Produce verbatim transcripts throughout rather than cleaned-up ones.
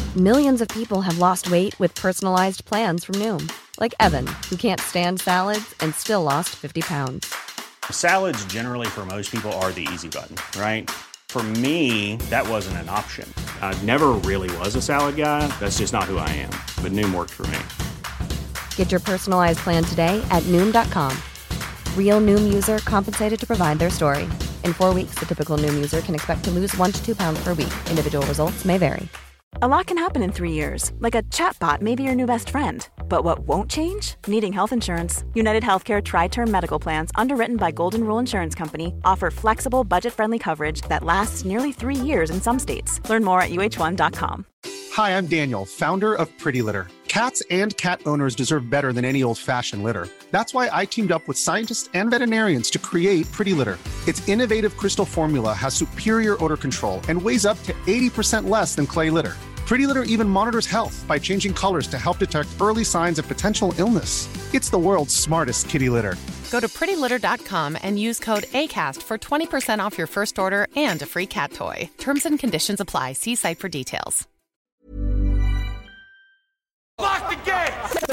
Millions of people have lost weight with personalized plans from Noom. Like Evan, who can't stand salads and still lost fifty pounds. Salads generally for most people are the easy button, right? For me, that wasn't an option. I never really was a salad guy. That's just not who I am. But Noom worked for me. Get your personalized plan today at Noom dot com. Real Noom user compensated to provide their story. In four weeks, the typical Noom user can expect to lose one to two pounds per week. Individual results may vary. A lot can happen in three years, like a chatbot may be your new best friend. But what won't change? Needing health insurance. United Healthcare Tri-Term Medical Plans, underwritten by Golden Rule Insurance Company, offer flexible, budget-friendly coverage that lasts nearly three years in some states. Learn more at U H one dot com. Hi, I'm Daniel, founder of Pretty Litter. Cats and cat owners deserve better than any old-fashioned litter. That's why I teamed up with scientists and veterinarians to create Pretty Litter. Its innovative crystal formula has superior odor control and weighs up to eighty percent less than clay litter. Pretty Litter even monitors health by changing colors to help detect early signs of potential illness. It's the world's smartest kitty litter. Go to pretty litter dot com and use code ACAST for twenty percent off your first order and a free cat toy. Terms and conditions apply. See site for details. Lock the gate!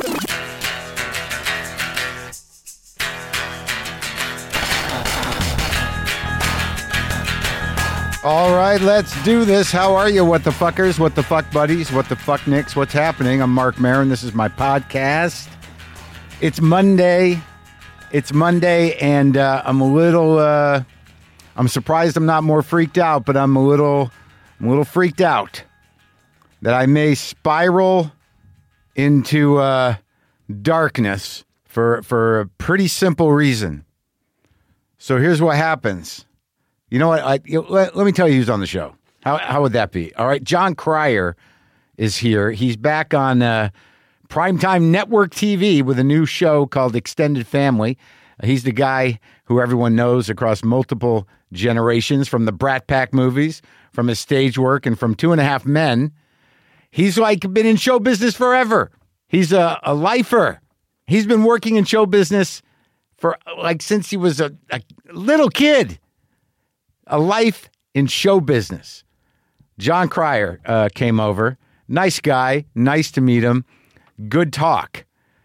All right, let's do this. How are you, what the fuckers, what the fuck buddies, what the fuck nicks, what's happening? I'm Mark Maron. This is my podcast. It's Monday. It's Monday, and uh, I'm a little, uh, I'm surprised I'm not more freaked out, but I'm a little, I'm a little freaked out that I may spiral into uh, darkness for, for a pretty simple reason. So here's what happens. You know what? I, you know, let, let me tell you who's on the show. How how would that be? All right, Jon Cryer is here. He's back on uh, Primetime Network T V with a new show called Extended Family. Uh, he's the guy who everyone knows across multiple generations, from the Brat Pack movies, from his stage work, and from Two and a Half Men. He's like been in show business forever. He's a, a lifer. He's been working in show business for like since he was a, a little kid. A life in show business. Jon Cryer uh, came over. Nice guy. Nice to meet him. Good talk.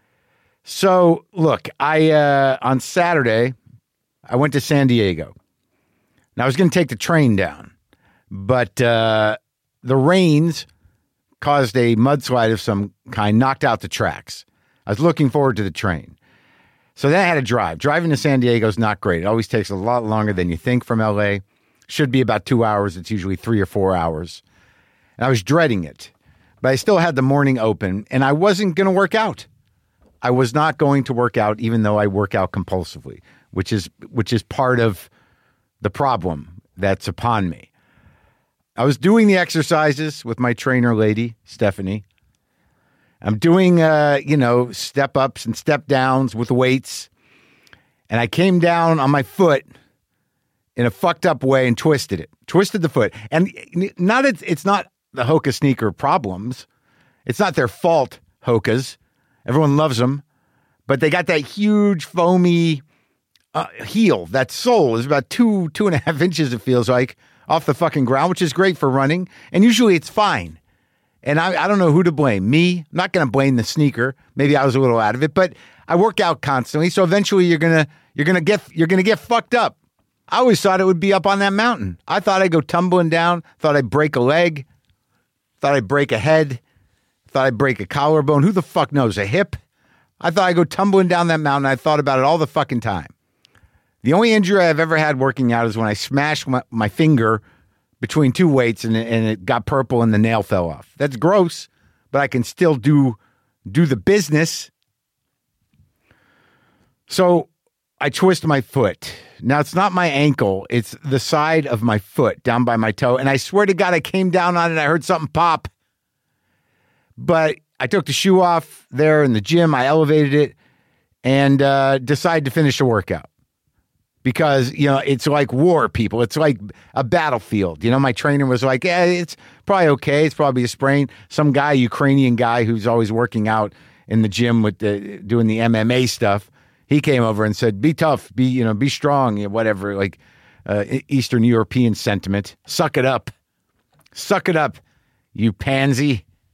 So, look, I uh, on Saturday, I went to San Diego. Now, I was going to take the train down, but uh, the rains caused a mudslide of some kind, knocked out the tracks. I was looking forward to the train. So then I had to drive. Driving to San Diego is not great. It always takes a lot longer than you think from L A. Should be about two hours. It's usually three or four hours. And I was dreading it. But I still had the morning open, and I wasn't going to work out. I was not going to work out, even though I work out compulsively, which is which is part of the problem that's upon me. I was doing the exercises with my trainer lady, Stephanie. I'm doing, uh, you know, step ups and step downs with weights. And I came down on my foot in a fucked up way and twisted it, twisted the foot. And not it's, it's not the Hoka sneaker problems. It's not their fault, Hokas. Everyone loves them. But they got that huge foamy uh, heel. That sole is about two, two and a half inches, it feels like, off the fucking ground, which is great for running. And usually it's fine. And I, I don't know who to blame. Me, I'm not going to blame the sneaker. Maybe I was a little out of it, but I work out constantly. So eventually you're going to, you're going to get, you're going to get fucked up. I always thought it would be up on that mountain. I thought I'd go tumbling down, thought I'd break a leg, thought I'd break a head, thought I'd break a collarbone. Who the fuck knows? A hip? I thought I'd go tumbling down that mountain. I thought about it all the fucking time. The only injury I've ever had working out is when I smashed my, my finger between two weights and, and it got purple and the nail fell off. That's gross, but I can still do, do the business. So I twist my foot. Now, it's not my ankle. It's the side of my foot down by my toe. And I swear to God, I came down on it. I heard something pop. But I took the shoe off there in the gym. I elevated it and uh, decided to finish the workout. Because, you know, it's like war, people. It's like a battlefield. You know, my trainer was like, yeah, it's probably okay. It's probably a sprain. Some guy, Ukrainian guy who's always working out in the gym with the, doing the M M A stuff. He came over and said, be tough, be, you know, be strong, you know, whatever, like uh, Eastern European sentiment. Suck it up. Suck it up, you pansy.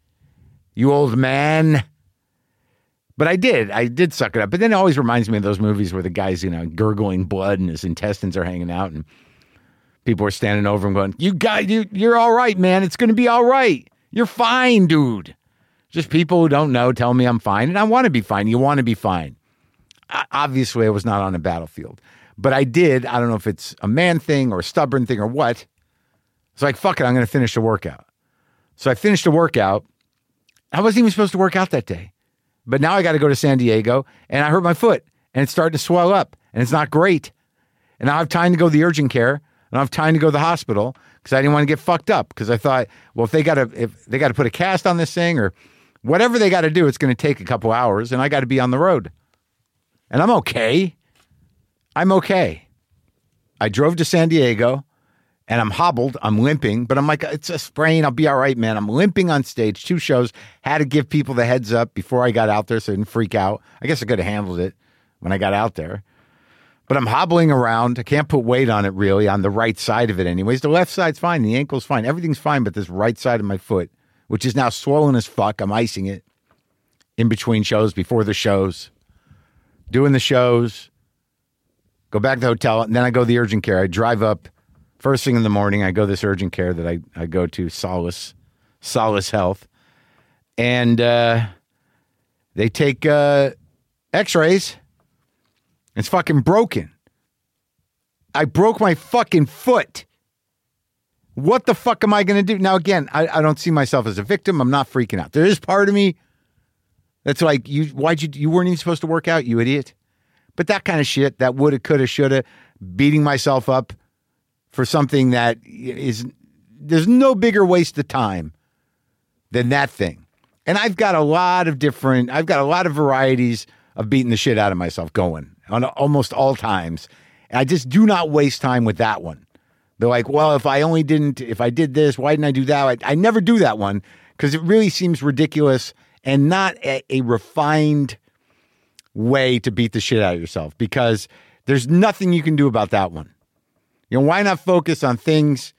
You old man. But I did. I did suck it up. But then it always reminds me of those movies where the guy's, you know, gurgling blood and his intestines are hanging out and people are standing over him going, you got, you, you're all right, man. It's going to be all right. You're fine, dude. Just people who don't know tell me I'm fine. And I want to be fine. You want to be fine. I, obviously, I was not on a battlefield. But I did. I don't know if it's a man thing or a stubborn thing or what. It's like, fuck it. I'm going to finish the workout. So I finished the workout. I wasn't even supposed to work out that day. But now I got to go to San Diego, and I hurt my foot, and it's starting to swell up, and it's not great. And I have time to go to the urgent care, and I have time to go to the hospital because I didn't want to get fucked up. Because I thought, well, if they got to if they got to put a cast on this thing or whatever they got to do, it's going to take a couple hours, and I got to be on the road. And I'm okay. I'm okay. I drove to San Diego. And I'm hobbled, I'm limping, but I'm like, it's a sprain, I'll be all right, man. I'm limping on stage, two shows, had to give people the heads up before I got out there so I didn't freak out. I guess I could have handled it when I got out there. But I'm hobbling around, I can't put weight on it really, on the right side of it anyways. The left side's fine, the ankle's fine, everything's fine, but this right side of my foot, which is now swollen as fuck, I'm icing it in between shows, before the shows, doing the shows, go back to the hotel, and then I go to the urgent care. I drive up. First thing in the morning, I go to this urgent care that I, I go to, Solace, Solace Health. And uh, they take uh, x-rays. It's fucking broken. I broke my fucking foot. What the fuck am I going to do? Now, again, I, I don't see myself as a victim. I'm not freaking out. There is part of me that's like, you. why'd you, you weren't even supposed to work out, you idiot. But that kind of shit, that woulda, coulda, shoulda, beating myself up for something that is, there's no bigger waste of time than that thing. And I've got a lot of different, I've got a lot of varieties of beating the shit out of myself going on almost all times. And I just do not waste time with that one. They're like, well, if I only didn't, if I did this, why didn't I do that? I, I never do that one because it really seems ridiculous and not a, a refined way to beat the shit out of yourself because there's nothing you can do about that one. You know, why not focus on things?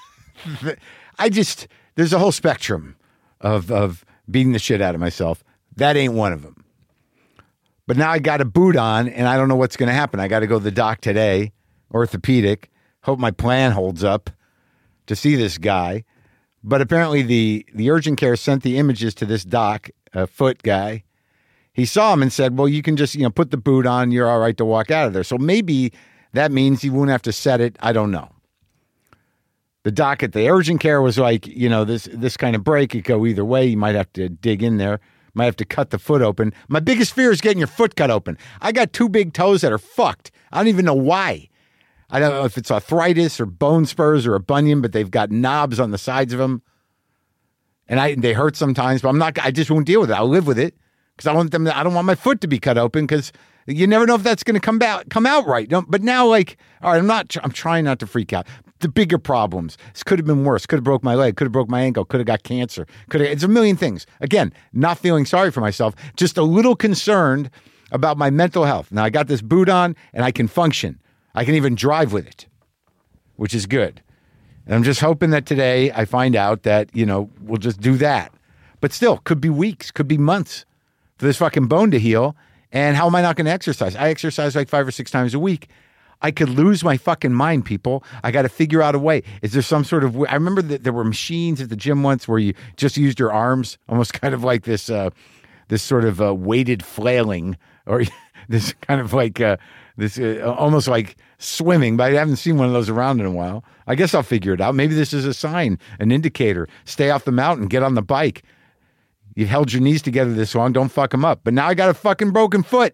I just, there's a whole spectrum of, of beating the shit out of myself. That ain't one of them. But now I got a boot on and I don't know what's going to happen. I got to go to the doc today, orthopedic. Hope my plan holds up to see this guy. But apparently the, the urgent care sent the images to this doc, a foot guy. He saw him and said, well, you can just, you know, put the boot on. You're all right to walk out of there. So maybe that means he won't have to set it. I don't know. The doc at the urgent care was like, you know, this this kind of break, it go either way. You might have to dig in there. Might have to cut the foot open. My biggest fear is getting your foot cut open. I got two big toes that are fucked. I don't even know why. I don't know if it's arthritis or bone spurs or a bunion, but they've got knobs on the sides of them. And I they hurt sometimes, but I'm not, I just won't deal with it. I'll live with it because I want them to, I don't want my foot to be cut open because you never know if that's going to come out, come out right. No, but now, like, all right, I'm not, I'm trying not to freak out. The bigger problems. This could have been worse. Could have broke my leg. Could have broke my ankle. Could have got cancer. Could have, it's a million things. Again, not feeling sorry for myself. Just a little concerned about my mental health. Now I got this boot on and I can function. I can even drive with it, which is good. And I'm just hoping that today I find out that, you know, we'll just do that. But still, could be weeks, could be months for this fucking bone to heal. And how am I not going to exercise? I exercise like five or six times a week. I could lose my fucking mind, people. I got to figure out a way. Is there some sort of, I remember that there were machines at the gym once where you just used your arms, almost kind of like this, uh, this sort of uh, weighted flailing, or this kind of like, uh, this uh, almost like swimming, but I haven't seen one of those around in a while. I guess I'll figure it out. Maybe this is a sign, an indicator. Stay off the mountain, get on the bike. You've held your knees together this long, don't fuck them up. But now I got a fucking broken foot.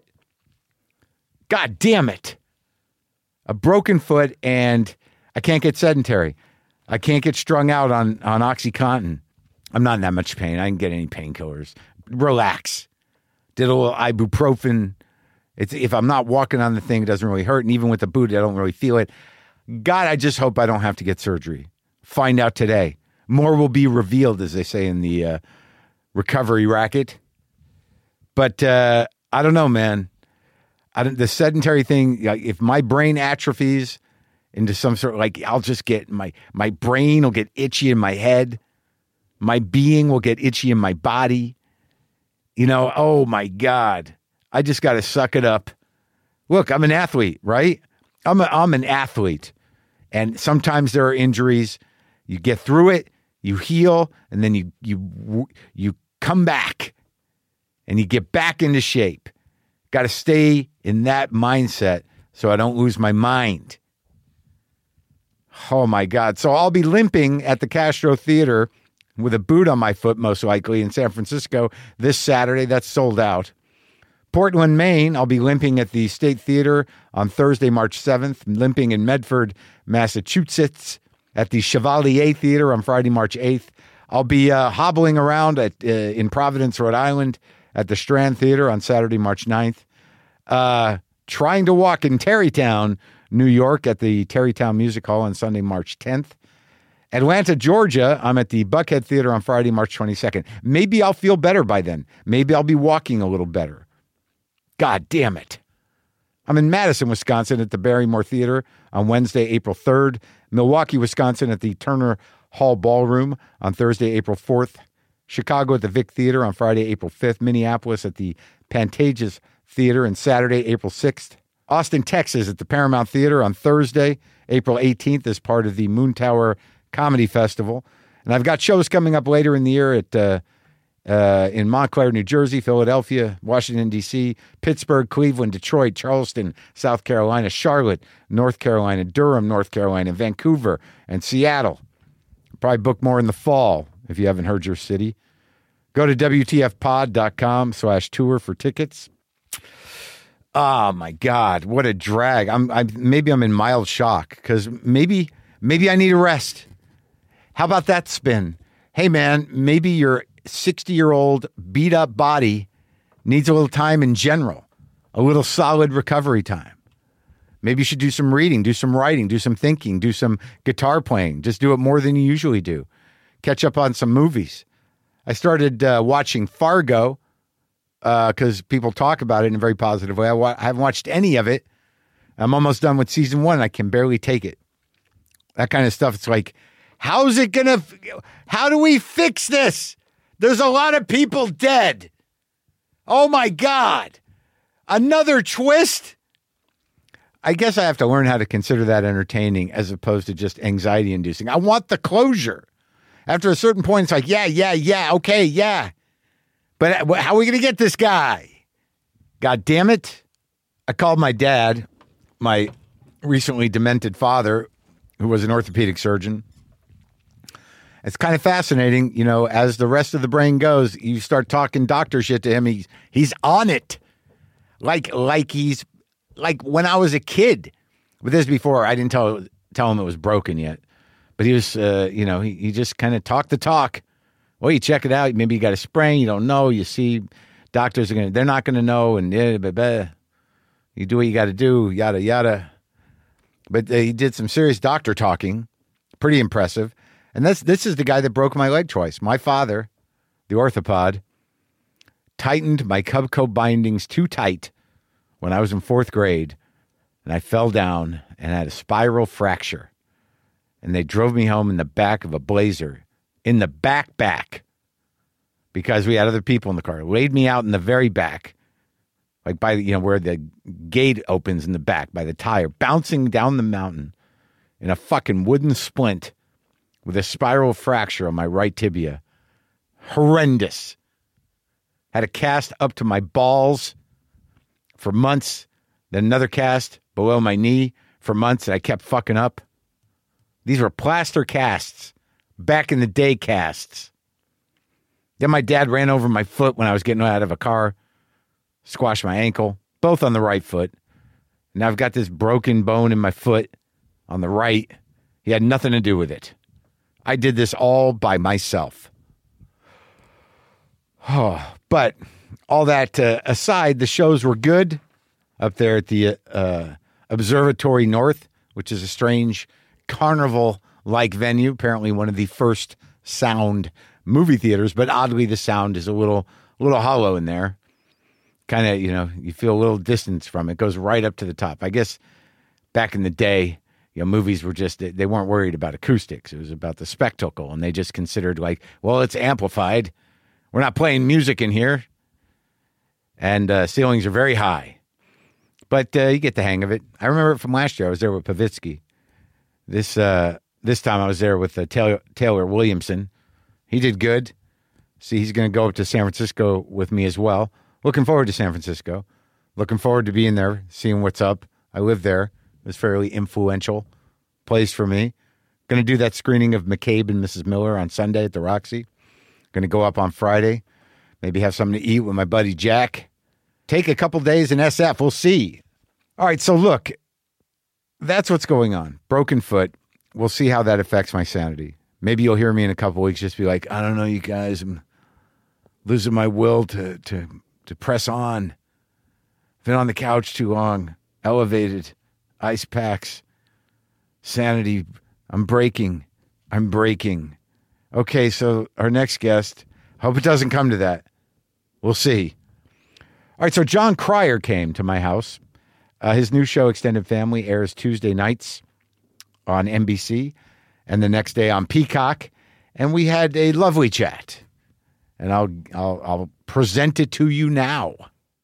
God damn it. A broken foot, and I can't get sedentary. I can't get strung out on, on OxyContin. I'm not in that much pain. I didn't get any painkillers. Relax. Did a little ibuprofen. It's, if I'm not walking on the thing, it doesn't really hurt. And even with the boot, I don't really feel it. God, I just hope I don't have to get surgery. Find out today. More will be revealed, as they say in the uh, recovery racket. But uh, I don't know, man. I don't, the sedentary thing, like, if my brain atrophies into some sort of, like, I'll just get, my, my brain will get itchy in my head. My being will get itchy in my body. You know, oh my God, I just got to suck it up. Look, I'm an athlete, right? I'm a, I'm an athlete. And sometimes there are injuries. You get through it, you heal, and then you you you come back and you get back into shape. Got to stay in that mindset so I don't lose my mind. Oh my God. So I'll be limping at the Castro Theater with a boot on my foot, most likely, in San Francisco this Saturday. That's sold out. Portland, Maine, I'll be limping at the State Theater on Thursday, March seventh. Limping in Medford, Massachusetts at the Chevalier Theater on Friday, March eighth. I'll be uh, hobbling around at uh, in Providence, Rhode Island at the Strand Theater on Saturday, March ninth. Uh, trying to walk in Tarrytown, New York at the Tarrytown Music Hall on Sunday, March tenth. Atlanta, Georgia, I'm at the Buckhead Theater on Friday, March twenty-second. Maybe I'll feel better by then. Maybe I'll be walking a little better. God damn it. I'm in Madison, Wisconsin at the Barrymore Theater on Wednesday, April third. Milwaukee, Wisconsin at the Turner Hall Ballroom on Thursday, April fourth. Chicago at the Vic Theater on Friday, April fifth. Minneapolis at the Pantages Theater on Saturday, April sixth. Austin, Texas at the Paramount Theater on Thursday, April eighteenth as part of the Moon Tower Comedy Festival. And I've got shows coming up later in the year at uh, uh, in Montclair, New Jersey, Philadelphia, Washington, D C, Pittsburgh, Cleveland, Detroit, Charleston, South Carolina, Charlotte, North Carolina, Durham, North Carolina, Vancouver, and Seattle. Probably book more in the fall if you haven't heard your city. Go to W T F pod dot com slash tour for tickets. Oh my God, what a drag. I'm, I'm maybe I'm in mild shock because maybe maybe I need a rest. How about that spin? Hey man, maybe your sixty-year-old beat-up body needs a little time in general, a little solid recovery time. Maybe you should do some reading, do some writing, do some thinking, do some guitar playing. Just do it more than you usually do. Catch up on some movies. I started uh, watching Fargo because uh, people talk about it in a very positive way. I, wa- I haven't watched any of it. I'm almost done with season one. I can barely take it. That kind of stuff. It's like, how's it going to, f- how do we fix this? There's a lot of people dead. Oh my God. Another twist? I guess I have to learn how to consider that entertaining as opposed to just anxiety inducing. I want the closure. After a certain point, it's like, yeah, yeah, yeah, okay, yeah. But how are we going to get this guy? God damn it. I called my dad, my recently demented father, who was an orthopedic surgeon. It's kind of fascinating, you know, as the rest of the brain goes, you start talking doctor shit to him. He's, he's on it. Like, like he's, like when I was a kid. But this before, I didn't tell, tell him it was broken yet. But he was, uh, you know, he, he just kind of talked the talk. Well, you check it out. Maybe you got a sprain. You don't know. You see, doctors are going to, they're not going to know. And yeah, blah, blah. You do what you got to do, yada, yada. But uh, he did some serious doctor talking. Pretty impressive. And this, this is the guy that broke my leg twice. My father, the orthopod, tightened my Cubco bindings too tight when I was in fourth grade. And I fell down and had a spiral fracture. And they drove me home in the back of a Blazer. In the back back. Because we had other people in the car. Laid me out in the very back. Like by, you know, where the gate opens in the back. By the tire. Bouncing down the mountain. In a fucking wooden splint. With a spiral fracture on my right tibia. Horrendous. Had a cast up to my balls. For months. Then another cast below my knee. For months. And I kept fucking up. These were plaster casts. Back in the day casts. Then my dad ran over my foot when I was getting out of a car. Squashed my ankle. Both on the right foot. Now I've got this broken bone in my foot on the right. He had nothing to do with it. I did this all by myself. Oh, but all that uh, aside, the shows were good up there at the uh, Observatory North, which is a strange carnival-like venue, apparently one of the first sound movie theaters, but oddly the sound is a little a little hollow in there. Kind of, you know, you feel a little distance from it. It goes right up to the top. I guess back in the day, you know, movies were just, they weren't worried about acoustics. It was about the spectacle, and they just considered like, well, it's amplified. We're not playing music in here. and uh, ceilings are very high. But uh, you get the hang of it. I remember it from last year. I was there with Pavitsky. This uh, this time I was there with uh, Taylor, Taylor Williamson. He did good. See, he's going to go up to San Francisco with me as well. Looking forward to San Francisco. Looking forward to being there, seeing what's up. I live there. It was fairly influential place for me. Going to do that screening of McCabe and Missus Miller on Sunday at the Roxy. Going to go up on Friday. Maybe have something to eat with my buddy Jack. Take a couple days in S F. We'll see. All right, so look, that's what's going on. Broken foot. We'll see how that affects my sanity. Maybe you'll hear me in a couple weeks just be like, I don't know, you guys, I'm losing my will to to to press on. Been on the couch too long. Elevated. Ice packs. Sanity. I'm breaking. I'm breaking. Okay, so our next guest, hope it doesn't come to that. We'll see. All right, so Jon Cryer came to my house. Uh, his new show, Extended Family, airs Tuesday nights on N B C and the next day on Peacock. And we had a lovely chat. And I'll I'll, I'll present it to you now.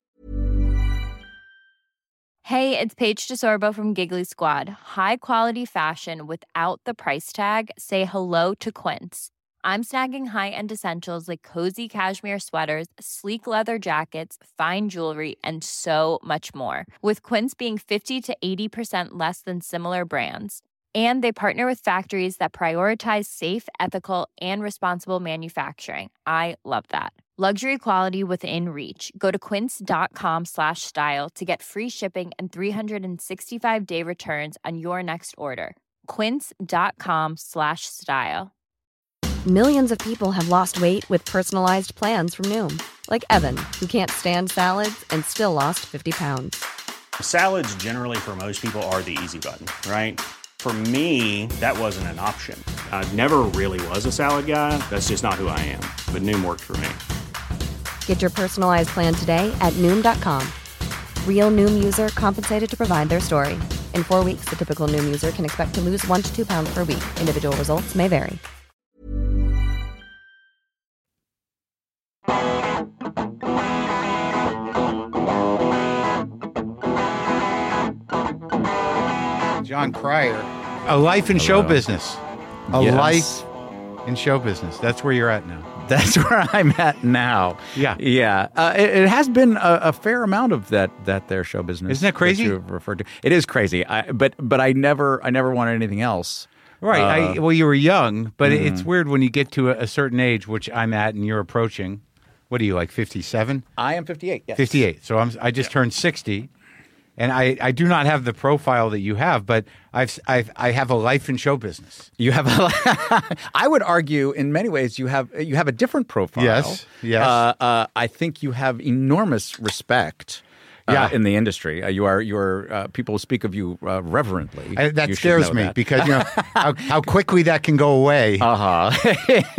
Hey, it's Paige DeSorbo from Giggly Squad. High quality fashion without the price tag. Say hello to Quince. I'm snagging high-end essentials like cozy cashmere sweaters, sleek leather jackets, fine jewelry, and so much more. With Quince being fifty to eighty percent less than similar brands. And they partner with factories that prioritize safe, ethical, and responsible manufacturing. I love that. Luxury quality within reach. Go to quince.com slash style to get free shipping and three sixty-five day returns on your next order. Quince.com slash style. Millions of people have lost weight with personalized plans from Noom. Like Evan, who can't stand salads and still lost fifty pounds. Salads generally for most people are the easy button, right? For me, that wasn't an option. I never really was a salad guy. That's just not who I am. But Noom worked for me. Get your personalized plan today at Noom dot com. Real Noom user compensated to provide their story. In four weeks, the typical Noom user can expect to lose one to two pounds per week. Individual results may vary. Jon Cryer, a life in show business. A Yes. life in show business. That's where you're at now. That's where I'm at now. Yeah. Yeah. Uh, it, it has been a, a fair amount of that that their show business. Isn't that crazy? you have referred to. It is crazy. I, but but I never I never wanted anything else. Right. Uh, I, well, you were young, but mm. it's weird when you get to a, a certain age, which I'm at, and you're approaching. What are you, like fifty-seven? I am fifty-eight. Yes. fifty-eight. So I'm, I just yeah. turned sixty. And I, I do not have the profile that you have, but I've, I've I have a life in show business. You have a, I would argue in many ways you have you have a different profile. Yes, yes. Uh, uh, I think you have enormous respect. Uh, Yeah. in the industry, uh, you are you are uh, people speak of you uh, reverently. I, that You should scares know me that. because you know how, how quickly that can go away. Uh huh.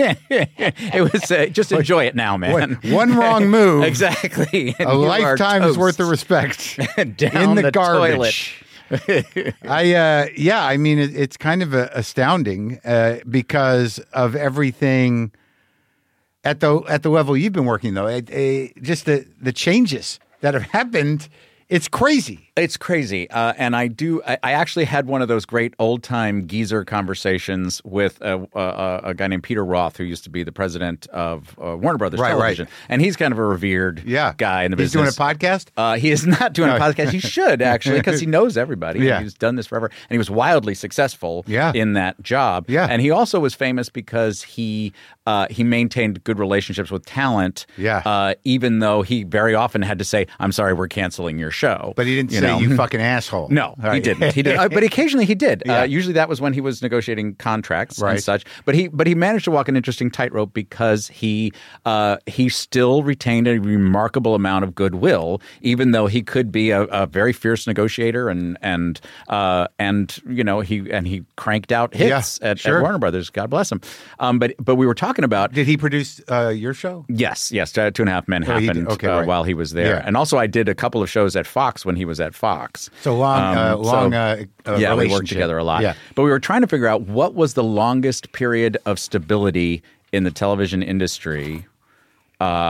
It was uh, just enjoy it now, man. One, one wrong move, exactly. and a you are lifetime's toast. worth of respect Down in the, the garbage. I uh, yeah, I mean it, it's kind of uh, astounding uh, because of everything at the at the level you've been working though. It, it, just the the changes that have happened. It's crazy. It's crazy. Uh, and I do, I, I actually had one of those great old time geezer conversations with a, a, a guy named Peter Roth, who used to be the president of uh, Warner Brothers Right, Television. right. And he's kind of a revered Yeah. guy in the He's business. doing a podcast? Uh, he is not doing No. a podcast. He should, actually, because he knows everybody. Yeah. He's done this forever. And he was wildly successful Yeah. in that job. Yeah. And he also was famous because he uh, he maintained good relationships with talent. Yeah. Uh, even though he very often had to say, I'm sorry, we're canceling your show. But he didn't You say know? you fucking asshole. No, Right. he didn't. He did, uh, but occasionally he did. Yeah. Uh, usually that was when he was negotiating contracts Right. and such. But he, but he managed to walk an interesting tightrope because he, uh, he still retained a remarkable amount of goodwill, even though he could be a, a very fierce negotiator and and uh, and you know he and he cranked out hits Yeah, at, sure. at Warner Brothers. God bless him. Um, but but we were talking about. Did he produce uh, your show? Yes, yes. Uh, Two and a Half Men Oh, he did. happened Okay, uh, right. while he was there, Yeah. and also I did a couple of shows at Fox when he was at Fox. So long, Um, uh, so- long. Uh, uh, yeah, we worked relationship. together a lot. Yeah. But we were trying to figure out what was the longest period of stability in the television industry. Uh,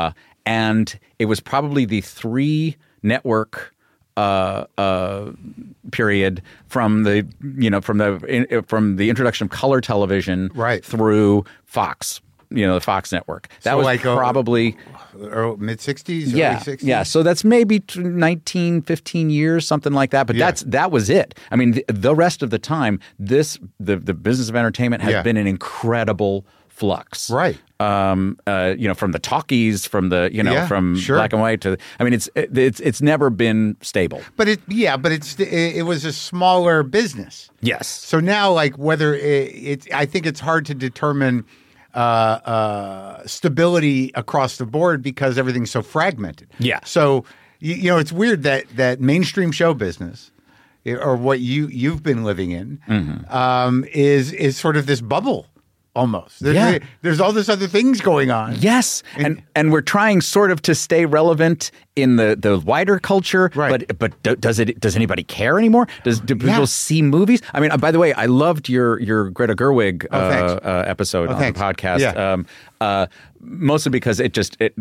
and it was probably the three network uh, uh, period from the you know from the in, from the introduction of color television right. through Fox. You know, the Fox network. That so was like probably uh, mid sixties, yeah, early sixties. Yeah, so that's maybe nineteen, fifteen years, something like that. But yeah. that's that was it. I mean, the, the rest of the time, this the the business of entertainment has yeah. been an incredible flux. Right. Um, uh, you know, from the talkies, from the you know, yeah, from sure. black and white to. I mean, it's it, it's it's never been stable. But it, yeah, but it's it, it was a smaller business. Yes. So now, like whether it, it I think it's hard to determine. Uh, uh, stability across the board because everything's so fragmented. Yeah. So you, you know, it's weird that that mainstream show business, or what you you've been living in, mm-hmm. um, is is sort of this bubble almost. There's, yeah. there's all this other things going on. Yes, and, and and we're trying sort of to stay relevant in the, the wider culture. Right. But but do, does it does anybody care anymore? Does do people yeah. see movies? I mean, uh, by the way, I loved your your Greta Gerwig oh, uh, uh, episode oh, on thanks. the podcast. Yeah. Um, uh, mostly because it just it,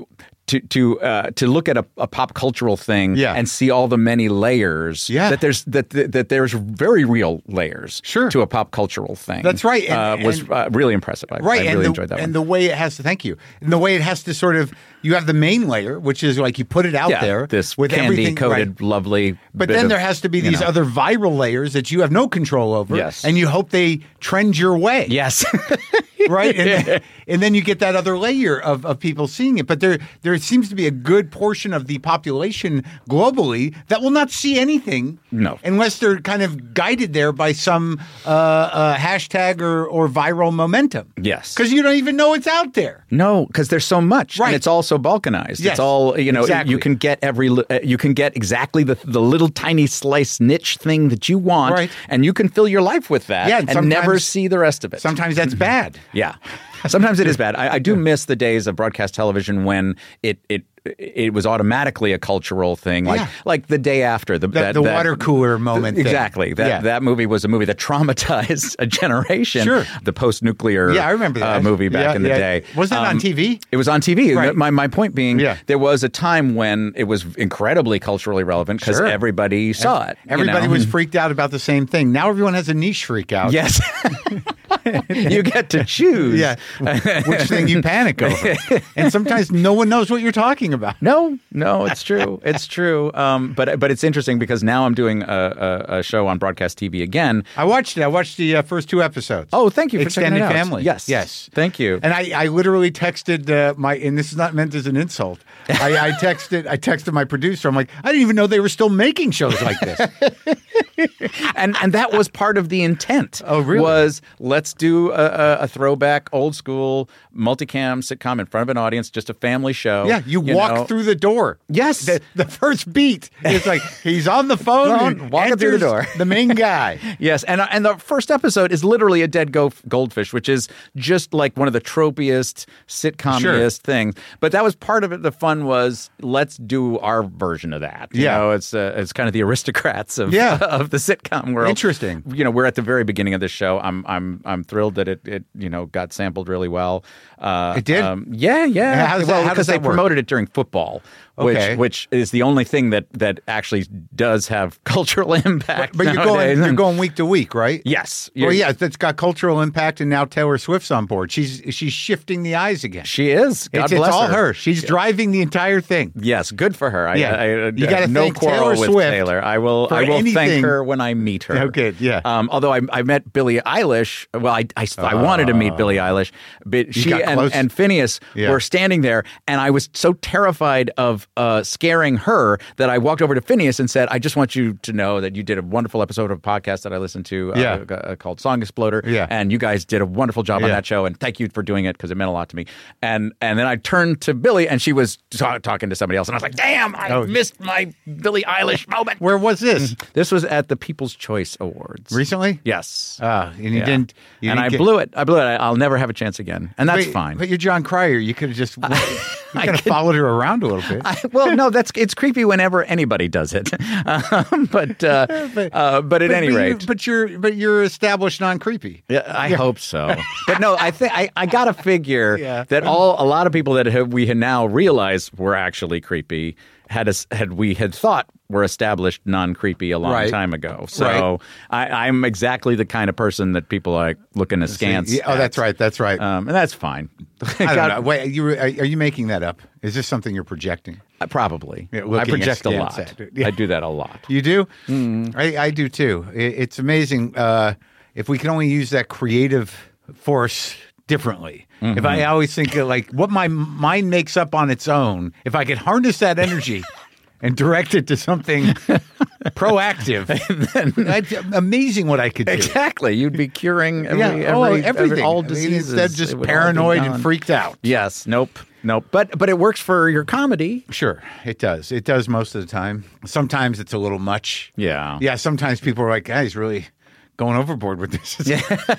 to to uh, to look at a, a pop cultural thing yeah. and see all the many layers. Yeah. That there's that that, that there's very real layers. Sure. To a pop cultural thing. That's right. And, uh, was and, uh, really impressive. I, right. I and really the, enjoyed that and one. the way it has to thank you. And the way it has to sort of you have the main layer, which is like you put it out yeah, there this with candy everything coated, right. lovely. But bit then of, there has to be these know. other viral layers that you have no control over. Yes. And you hope they trend your way. Yes. Right? And then, and then you get that other layer of, of people seeing it. But there there seems to be a good portion of the population globally that will not see anything no. unless they're kind of guided there by some uh, uh, hashtag or, or viral momentum. Yes. Because you don't even know it's out there. No, because there's so much. Right. And it's all so balkanized. Yes. It's all, you know, exactly. you can get every, uh, you can get exactly the the little tiny slice niche thing that you want. Right. And you can fill your life with that yeah, and, and never see the rest of it. Sometimes that's bad. Yeah. Sometimes it is bad. I, I do miss the days of broadcast television when it it it was automatically a cultural thing, like yeah. like the day after the the, that, the that, water cooler moment. The, thing. exactly. That yeah. that movie was a movie that traumatized a generation. Sure. The post-nuclear yeah, I remember that. Uh, movie back yeah, in the yeah. day. Was that um, on T V? It was on T V. Right. My my point being, yeah. there was a time when it was incredibly culturally relevant because sure. everybody saw it. Everybody you know? was freaked out about the same thing. Now everyone has a niche freak out. Yes. You get to choose. Yeah. Which thing you panic over. And sometimes no one knows what you're talking about. No, no, it's true. It's true. Um, but but it's interesting because now I'm doing a, a, a show on broadcast T V again. I watched it. I watched the uh, first two episodes. Oh, thank you for Extended checking it out. Family. Yes. Yes. Thank you. And I, I literally texted uh, my, and this is not meant as an insult. I, I texted I texted my producer. I'm like, I didn't even know they were still making shows like this. and and that was part of the intent. Oh, really? Was let's do a, a, a throwback, old school multicam sitcom in front of an audience, just a family show. Yeah, you, you walk know. through the door. Yes. The, the first beat is like he's on the phone, Phone, and walking through the enters door. The main guy. Yes, and and the first episode is literally a dead go- goldfish, which is just like one of the tropiest, sitcomiest Sure. things. But that was part of it. The fun was let's do our version of that. You Yeah. know, it's uh, it's kind of the aristocrats of Yeah. of the sitcom world. Interesting. You know, we're at the very beginning of this show. I'm I'm I'm thrilled that it it you know got sampled really well. Uh, It did? Um, yeah, yeah. How does well, that- how because does they that work? promoted it during football. Okay. Which, which is the only thing that, that actually does have cultural impact. But you're nowadays. going you're going week to week, right? Yes. Well, You're- yeah, that's got cultural impact, and now Taylor Swift's on board. She's she's shifting the eyes again. She is. God it's, bless it's all her. her. She's driving the entire thing. Yes, good for her. I, Yeah. I, I, You I gotta have no thank quarrel Taylor with Swift Taylor. I will. for I will anything. thank her when I meet her. Oh, good, yeah. Um, although I, I met Billie Eilish. Well, I, I, I wanted to meet Billie Eilish, but she got and, close? and Phineas Yeah. were standing there, and I was so terrified of uh, scaring her that I walked over to Phineas and said, "I just want you to know that you did a wonderful episode of a podcast that I listened to, uh, Yeah. uh, called Song Exploder, Yeah. and you guys did a wonderful job on Yeah. that show, and thank you for doing it because it meant a lot to me." And and then I turned to Billie, and she was ta- talking to somebody else, and I was like, "Damn, I Oh. missed my Billie Eilish moment." Where was this? This was at the People's Choice Awards Recently? Yes. Ah, and you Yeah. didn't. You and didn't I get- blew it. I blew it. I, I'll never have a chance again, and that's but, fine. But you're John Cryer. You could have just. You kind of followed her around a little bit. I, well, no, that's it's creepy whenever anybody does it. Um, but, uh, but, uh, but at but, any but rate, you, but you're but you're established non-creepy. Yeah, I yeah. hope so. But no, I think I, I got to figure yeah. that all a lot of people that have, we have now realized were actually creepy had us had we had thought were established non-creepy a long right. time ago. So right. I, I'm exactly the kind of person that people like looking askance. Yeah, oh, that's right. That's right. Um, and that's fine. I don't know. Wait, you, are you making that up? Is this something you're projecting? Uh, probably. Yeah, I project a lot. Yeah. I do that a lot. You do? Mm. I, I do too. It, it's amazing. Uh, if we can only use that creative force differently. Mm-hmm. If I always think of like what my mind makes up on its own, if I could harness that energy and direct it to something proactive, then it's amazing what I could do. Exactly. You'd be curing every, yeah. every, oh, everything. Every, all I mean, diseases. instead just paranoid and freaked out. Yes. Nope. Nope. But but it works for your comedy. Sure. It does. It does most of the time. Sometimes it's a little much. Yeah. Yeah. Sometimes people are like, guys, really going overboard with this. Yeah.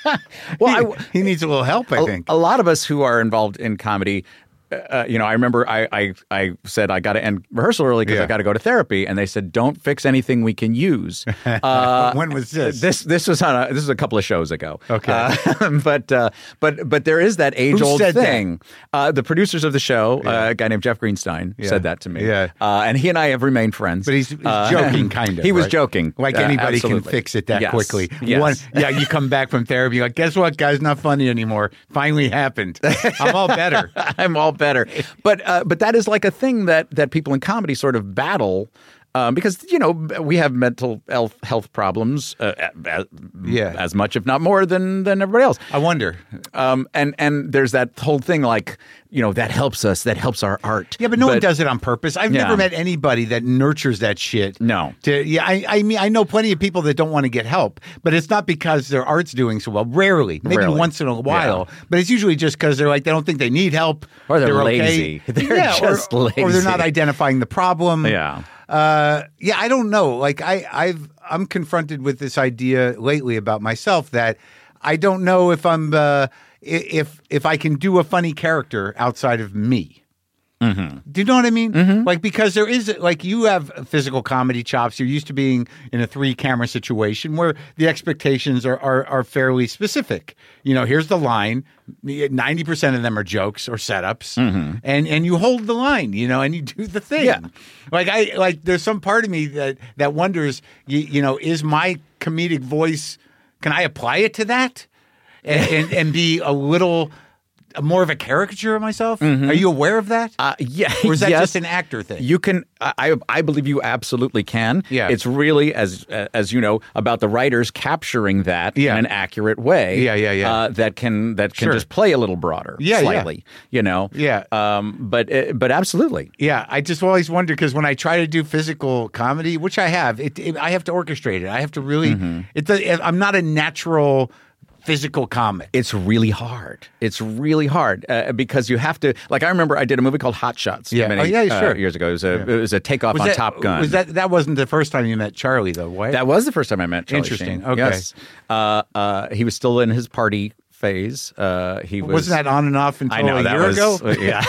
well, he, I, he needs a little help, I a, think. A lot of us who are involved in comedy, uh, you know, I remember I I, I said I got to end rehearsal early because yeah. I got to go to therapy, and they said don't fix anything we can use. Uh, when was this? This this was on a, this was a couple of shows ago. Okay, uh, but uh, but but there is that age Who old said thing. Uh, the producers of the show, yeah. uh, a guy named Jeff Greenstein, yeah. said that to me. Yeah, uh, and he and I have remained friends. But he's, he's uh, joking, kind of. He was right? joking, like uh, anybody absolutely. can fix it that yes. quickly. Yes. One, yeah, you come back from therapy, you're like, guess what, guys, not funny anymore. Finally happened. I'm all better. I'm all better. But uh, but that is like a thing that that people in comedy sort of battle. Um, because, you know, we have mental health, health problems uh, as, yeah. as much, if not more, than than everybody else. I wonder. Um, and, and there's that whole thing like, you know, that helps us. That helps our art. Yeah, but no but, one does it on purpose. I've yeah. never met anybody that nurtures that shit. No. To, yeah, I, I mean, I know plenty of people that don't want to get help, but it's not because their art's doing so well. Rarely. Maybe Rarely. once in a while. Yeah. But it's usually just because they're like, they don't think they need help. Or they're, they're lazy. Okay. They're yeah, just or, lazy. Or they're not identifying the problem. Yeah. Uh, yeah, I don't know. Like I, I've, I'm confronted with this idea lately about myself that I don't know if I'm, uh, if if I can do a funny character outside of me. Mm-hmm. Do you know what I mean? Mm-hmm. Like, because there is, like, you have physical comedy chops. You're used to being in a three camera situation where the expectations are, are, are fairly specific. You know, here's the line. ninety percent of them are jokes or setups. Mm-hmm. And, and you hold the line, you know, and you do the thing. Yeah. Like, I, like, there's some part of me that, that wonders, you, you know, is my comedic voice, can I apply it to that? And, and, and be a little more of a caricature of myself? Mm-hmm. Are you aware of that? Uh, yeah. Or is that yes. just an actor thing? You can. I I believe you absolutely can. Yeah. It's really, as as you know, about the writers capturing that yeah. in an accurate way. Yeah, yeah, yeah. Uh, that can that can sure. just play a little broader. Yeah, slightly. Yeah. You know. Yeah. Um. But uh, but absolutely. Yeah. I just always wonder because when I try to do physical comedy, which I have, it, it I have to orchestrate it. I have to really. Mm-hmm. It. I'm not a natural physical comic. It's really hard. It's really hard uh, because you have to. Like I remember, I did a movie called Hot Shots. Yeah. Many, oh yeah, sure. Uh, years ago, it was a yeah. it was a takeoff was on that, Top Gun. Was that that wasn't the first time you met Charlie though? Right? That was the first time I met Charlie Interesting. Sheen. Okay. Yes. Uh, uh, he was still in his party phase. Uh, he was. Wasn't that on and off until I know, a that year was, ago? Uh, yeah.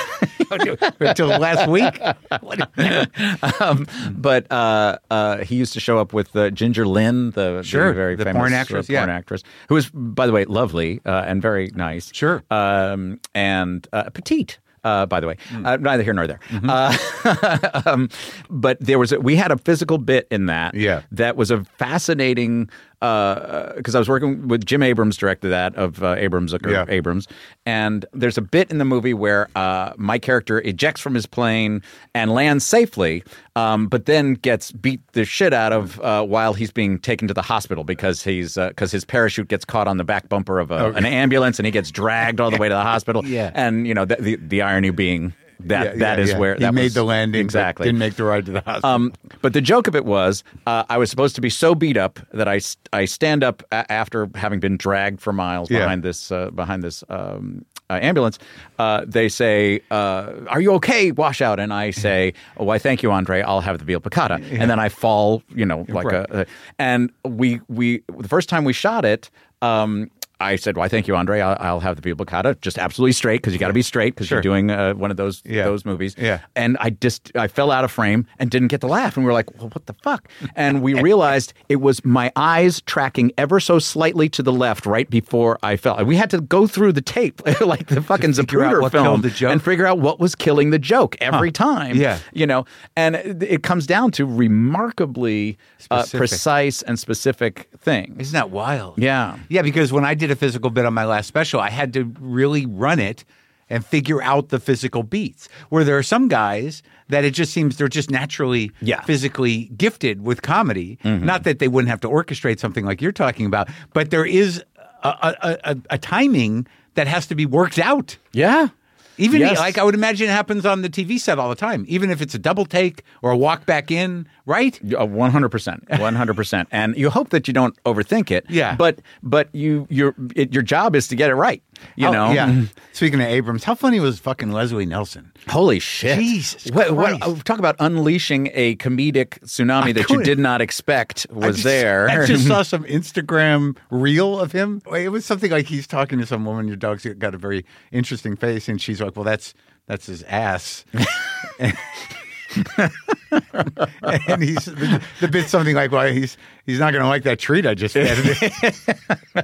Until last week. um, but uh, uh, he used to show up with uh, Ginger Lynn, the, sure, the very the famous porn actress, uh, porn yeah. actress, who was, by the way, lovely uh, and very nice. Sure. Um, and uh, petite. Uh, by the way, Mm. uh, neither here nor there. Mm-hmm. Uh, um, but there was a, we had a physical bit in that. Yeah. That was a fascinating because uh, I was working with Jim Abrams, directed that of uh, Abrams or Yeah. Abrams, and there's a bit in the movie where uh, my character ejects from his plane and lands safely, um, but then gets beat the shit out of uh, while he's being taken to the hospital because he's because uh, his parachute gets caught on the back bumper of a, Okay. an ambulance and he gets dragged all the way to the hospital. Yeah. And you know the the, the irony being that Yeah, that yeah, is yeah. where he that made was, the landing, exactly but didn't make the ride to the hospital. Um, but the joke of it was, uh, I was supposed to be so beat up that I, I stand up a- after having been dragged for miles Yeah. behind this uh, behind this um, uh, ambulance. Uh, they say, uh, "Are you okay?" Washout, and I say, "Oh, why, thank you, Andre. I'll have the veal piccata." Yeah. And then I fall, you know, like Right. a, a. And we we the first time we shot it. Um, I said, "Why, thank you, Andre. I'll, I'll have the Via Placata, just absolutely straight because you got to be straight because Sure. you're doing uh, one of those Yeah. those movies." Yeah. And I just I fell out of frame and didn't get the laugh, and we were like, "Well, what the fuck?" And we realized it was my eyes tracking ever so slightly to the left right before I fell. We had to go through the tape like the fucking figure out Zapruder what film killed the joke? and figure out what was killing the joke every time. Yeah. you know, and it, it comes down to remarkably uh, Specific. precise and specific things. Isn't that wild? Yeah. Yeah, because when I did a physical bit on my last special, I had to really run it and figure out the physical beats. Where there are some guys that it just seems they're just naturally Yeah. physically gifted with comedy. Not that they wouldn't have to orchestrate something like you're talking about, but there is a, a, a, a timing that has to be worked out. Yeah. Even Yes. like I would imagine it happens on the T V set all the time, even if it's a double take or a walk back in, right? One hundred percent, one hundred percent, and you hope that you don't overthink it. Yeah. but but you your it, your job is to get it right. You How- know. yeah. Speaking of Abrams, how funny was fucking Leslie Nelson? Holy shit! Jesus What, what, Christ. talk about unleashing a comedic tsunami that you couldn't- did not expect was I just, there. I just saw some Instagram reel of him. It was something like he's talking to some woman. Your dog's got a very interesting face, and she's like, "Well, that's that's his ass." and, and he's the, the bit's something like, "Well, he's he's not going to like that treat I just fed him."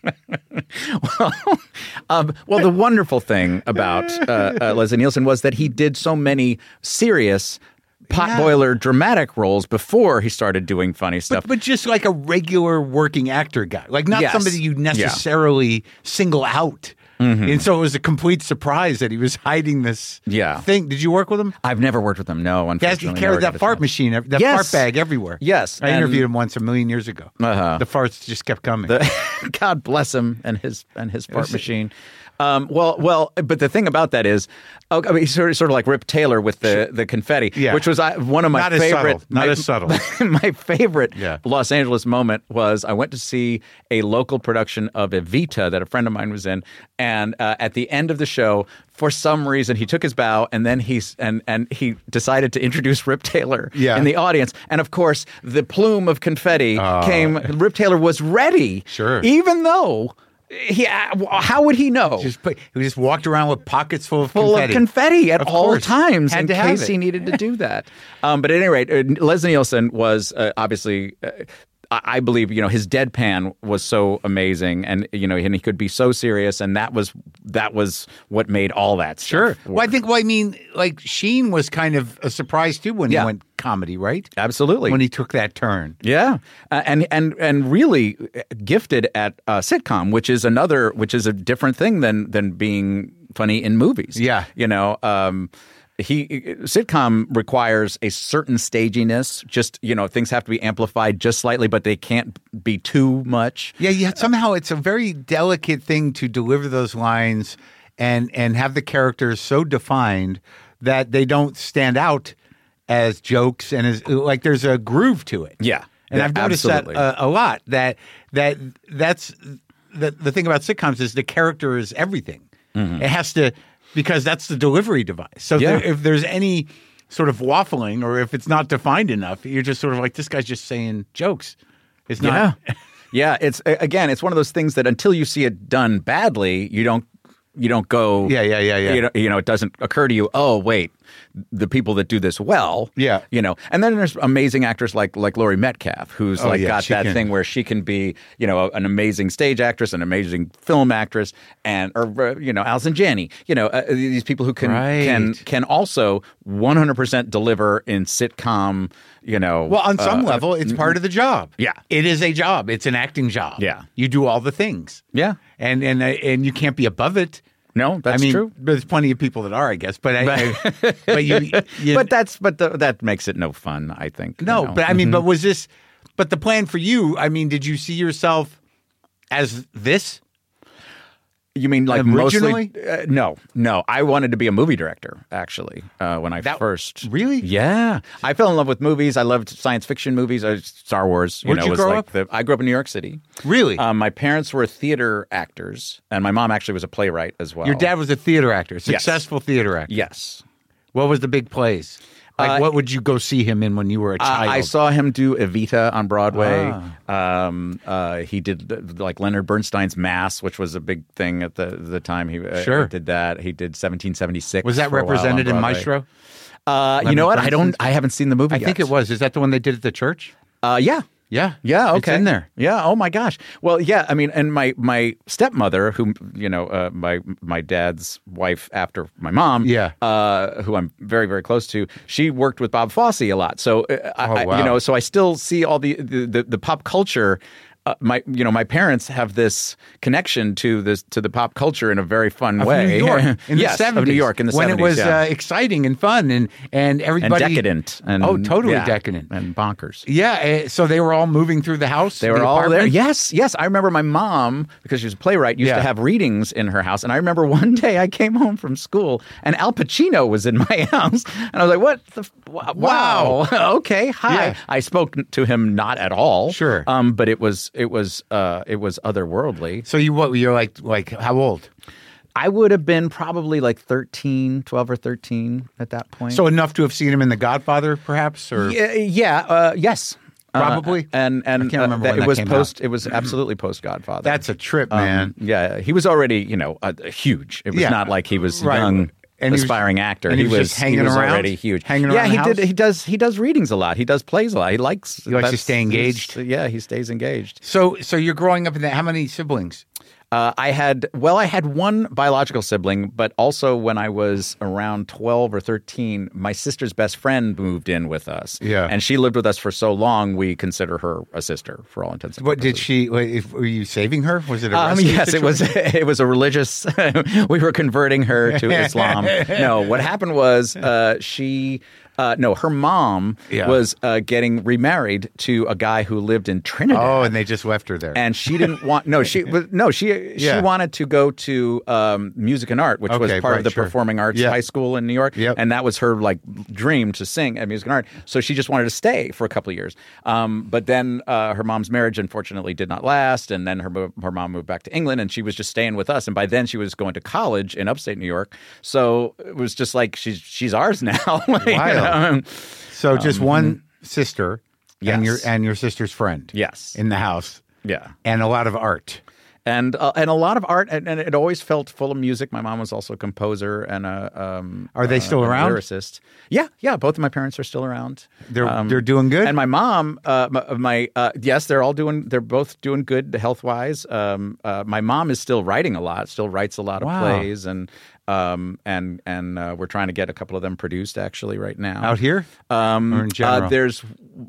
well, um, well, the wonderful thing about uh, uh, Leslie Nielsen was that he did so many serious potboiler dramatic roles before he started doing funny stuff. But, but just like a regular working actor guy, like not Yes. somebody you Yeah. necessarily single out. Mhm. And so it was a complete surprise that he was hiding this Yeah. thing. Did you work with him? I've never worked with him. No, He, has, unfortunately. he never carried got that a fart chance. machine, that Yes. fart bag everywhere. Yes, I and- interviewed him once a million years ago. Uh-huh. The farts just kept coming. The, God bless him and his and his fart was- machine. Um, well, well, but the thing about that is, oh, I mean, he's sort of, sort of like Rip Taylor with the, the confetti, Yeah. which was I, one of my Not as favorite. subtle. Not my, as subtle. my favorite Yeah. Los Angeles moment was I went to see a local production of Evita that a friend of mine was in, and uh, at the end of the show, for some reason, he took his bow and then he's and and he decided to introduce Rip Taylor Yeah. in the audience, and of course, the plume of confetti Oh. came. Rip Taylor was ready, Sure. even though. He, uh, how would he know? just put, he just walked around with pockets full of Full confetti. of confetti at Of all course. times Had in to have case it. he needed to do that. Um, but at any rate, uh, Leslie Nielsen was uh, obviously. Uh, I I believe you know his deadpan was so amazing, and you know, and he could be so serious, and that was that was what made all that stuff Sure. work. Well, I think, well, I mean, like Sheen was kind of a surprise too when Yeah. he went comedy, right? Absolutely. When he took that turn. Yeah, uh, and and and really gifted at uh, sitcom, which is another, which is a different thing than than being funny in movies. Yeah. you know. Um, he sitcom requires a certain staginess. Just you know, things have to be amplified just slightly, but they can't be too much. Yeah, yeah. Somehow it's a very delicate thing to deliver those lines and and have the characters so defined that they don't stand out as jokes and as like there's a groove to it. Yeah, And yeah, I've noticed absolutely. that uh, a lot. That that that's the the thing about sitcoms is the character is everything. It has to because that's the delivery device. So Mm-hmm. Yeah. there, if there's any sort of waffling or if it's not defined enough, you're just sort of like this guy's just saying jokes. It's not. Yeah. Yeah, it's again, it's one of those things that until you see it done badly, you don't you don't go Yeah, yeah, yeah, yeah. You know, you know, it doesn't occur to you, oh wait, the people that do this well. Yeah. You know. And then there's amazing actors like like Laurie Metcalf, who's Oh, like yeah, got she that can- thing where she can be, you know, an amazing stage actress, an amazing film actress, and or uh, you know, Allison Janney, you know, uh, these people who can Right. can can also one hundred percent deliver in sitcom, you know. Well, on some uh, level, it's part of the job. Yeah. It is a job. It's an acting job. Yeah. You do all the things. Yeah. And and uh, and you can't be above it. No, that's I mean, true. there's plenty of people that are, I guess. But I, I but you, you but that's but the, that makes it no fun, I think. you no. know. But I mean, Mhm. but was this? But the plan for you? I mean, did you see yourself as this? You mean like Originally? mostly? Uh, no, no. I wanted to be a movie director, actually, uh, when I That- first. really? Yeah. I fell in love with movies. I loved science fiction movies. Uh, Star Wars. You Where'd know, you was grow like up? The, I grew up in New York City. Really? Um, my parents were theater actors, and my mom actually was a playwright as well. Your dad was a theater actor, successful theater actor. Yes. What was the big plays? Like, Uh, what would you go see him in when you were a child? I saw him do Evita on Broadway. Ah. Um, uh, he did uh, like Leonard Bernstein's Mass, which was a big thing at the the time. He uh, Sure. did that. He did seventeen seventy-six. Was that for a while on represented in Broadway. Maestro? Uh, you Leonard know what? I don't. Bernstein's- I haven't seen the movie. I yet. think it was. Is that the one they did at the church? Uh, yeah. Yeah. Yeah, It's okay. in there. Yeah. Oh my gosh. Well, yeah. I mean, and my my stepmother, who you know, uh, my my dad's wife after my mom, Yeah. uh, who I'm very very close to, she worked with Bob Fosse a lot. So, uh, I, Oh, I- wow. you know, so I still see all the the, the, the pop culture. Uh, my, you know, my parents have this connection to this to the pop culture in a very fun Of way. New York in yes, the seventies. of New York in the when seventies, it was yeah. uh, exciting and fun and and and everybody decadent and oh, totally yeah, decadent. and bonkers. Yeah. uh, So they were all moving through the house. They were the all there. apartment? Yes, yes. I remember my mom, because she was a playwright, used Yeah. to have readings in her house. And I remember one day I came home from school and Al Pacino was in my house. And I was like, what the? F- wow. okay. Hi. Yeah. I spoke to him not at all. Sure. Um, but it was, it was, uh, it was otherworldly. So you what? You're like like how old? I would have been probably like thirteen, twelve or thirteen at that point. So enough to have seen him in The Godfather, perhaps, or yeah, yeah uh, yes. Uh, Probably. and and I can't remember that when it that was came post. out. It was absolutely post Godfather. that's a trip, Um, man. yeah, he was already, you know, uh, huge. It was Yeah. not like he was Right. young, And he was- aspiring actor. and he was just hanging he was around? already huge. Hanging yeah, around he the did. house? He does. He does readings a lot. He does plays a lot. He likes. He likes to that's- stay engaged? he's- Yeah, he stays engaged. So so you're growing up in that. How many siblings? Uh, I had, well, I had one biological sibling, but also when I was around twelve or thirteen, my sister's best friend moved in with us. Yeah. And she lived with us for so long, we consider her a sister for all intents and What purposes. did she? wait, if- Were you saving her? Was it a Um, rescue yes, it was. situation? It was a religious. We were converting her to Islam. No, what happened was uh, she. Uh, no, her mom Yeah. was uh, getting remarried to a guy who lived in Trinidad. Oh, and they just left her there. And she didn't want. No, she was no. She Yeah. she wanted to go to um, music and art, which was Okay, part right, of the sure. performing arts Yeah. high school in New York. Yep. And that was her like dream to sing at music and art. So she just wanted to stay for a couple of years. Um, but then uh, her mom's marriage unfortunately did not last, and then her mo- her mom moved back to England, and she was just staying with us. And by then she was going to college in upstate New York. So it was just like she's she's ours now. You Wild. know? So just one sister and Yes. your and your sister's friend. Yes. In the house. Yeah. And a lot of art. And uh, and a lot of art, and, and it always felt full of music. My mom was also a composer and a um, Are they uh, still a around? lyricist. Yeah, yeah. Both of my parents are still around. They're Um, they're doing good. And my mom, uh, my, my uh, yes, they're all doing. They're both doing good health wise. Um, uh, my mom is still writing a lot. Still writes a lot of Wow. plays, and um, and and uh, we're trying to get a couple of them produced actually right now Out here? Um, Or in general? Uh, there's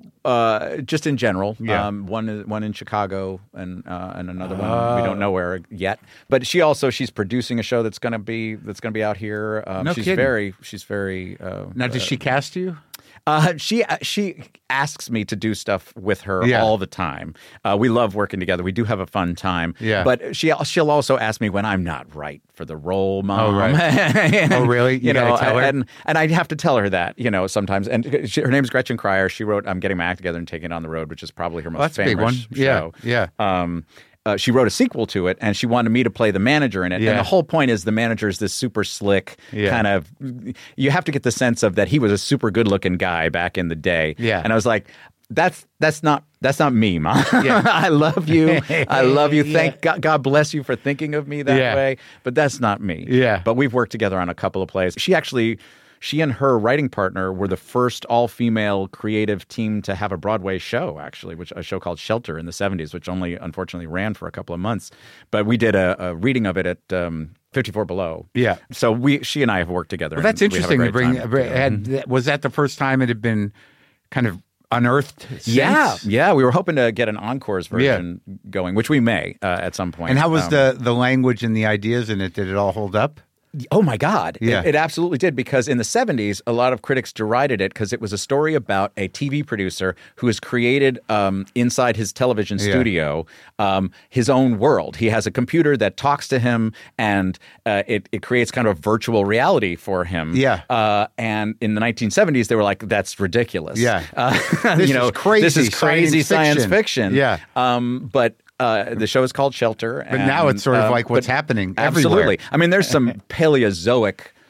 uh, just in general. Yeah. Um, one is- one in Chicago and uh, and another one we don't know where yet. But she also she's producing a show that's going to be that's going to be out here. Um, No she's kidding. very she's very. Uh, Now, does she cast you? uh, she she asks me to do stuff with her Yeah. all the time. Uh, we love working together. We do have a fun time. Yeah. But she she'll also ask me when I'm not right for the role, Mom. Oh, right. And, Oh, really? You You, know, gotta tell her? and and I have to tell her that you know sometimes. And she, her name's Gretchen Cryer. She wrote "I'm Getting My Act Together and Taking It on the Road," which is probably her most that's a big famous one. Yeah, show. yeah. Um, uh, she wrote a sequel to it, and she wanted me to play the manager in it. Yeah. And the whole point is the manager is this super slick Yeah. kind of. You have to get the sense of that he was a super good looking guy back in the day. Yeah. And I was like, that's that's not that's not me, Mom. Yeah. I love you. I love you. Thank God, God bless you for thinking of me that Yeah. way. But that's not me. Yeah. But we've worked together on a couple of plays. She actually. She and her writing partner were the first all-female creative team to have a Broadway show, actually, which a show called Shelter in the seventies, which only unfortunately ran for a couple of months. But we did a, a reading of it at um, fifty-four Below. Yeah. So we, she and I have worked together. Well, that's and we have a interesting to great bring. time bring- together. had, was that the first time it had been kind of unearthed? Since? Yeah, yeah. We were hoping to get an encores version going, which we may uh, at some point. And how was Um, the the language and the ideas in it? Did it all hold up? Oh my God. Yeah. It, it absolutely did, because in the seventies, a lot of critics derided it because it was a story about a T V producer who has created um, inside his television Yeah. studio um, his own world. He has a computer that talks to him, and uh, it, it creates kind of virtual reality for him. Yeah. Uh, and in the nineteen seventies, they were like, that's ridiculous. Yeah. Uh, This you know, is crazy This is crazy science science fiction. fiction. Yeah. Um, but uh, the show is called Shelter. But now it's sort of um, like what's but happening Absolutely. everywhere. I mean, there's some Paleozoic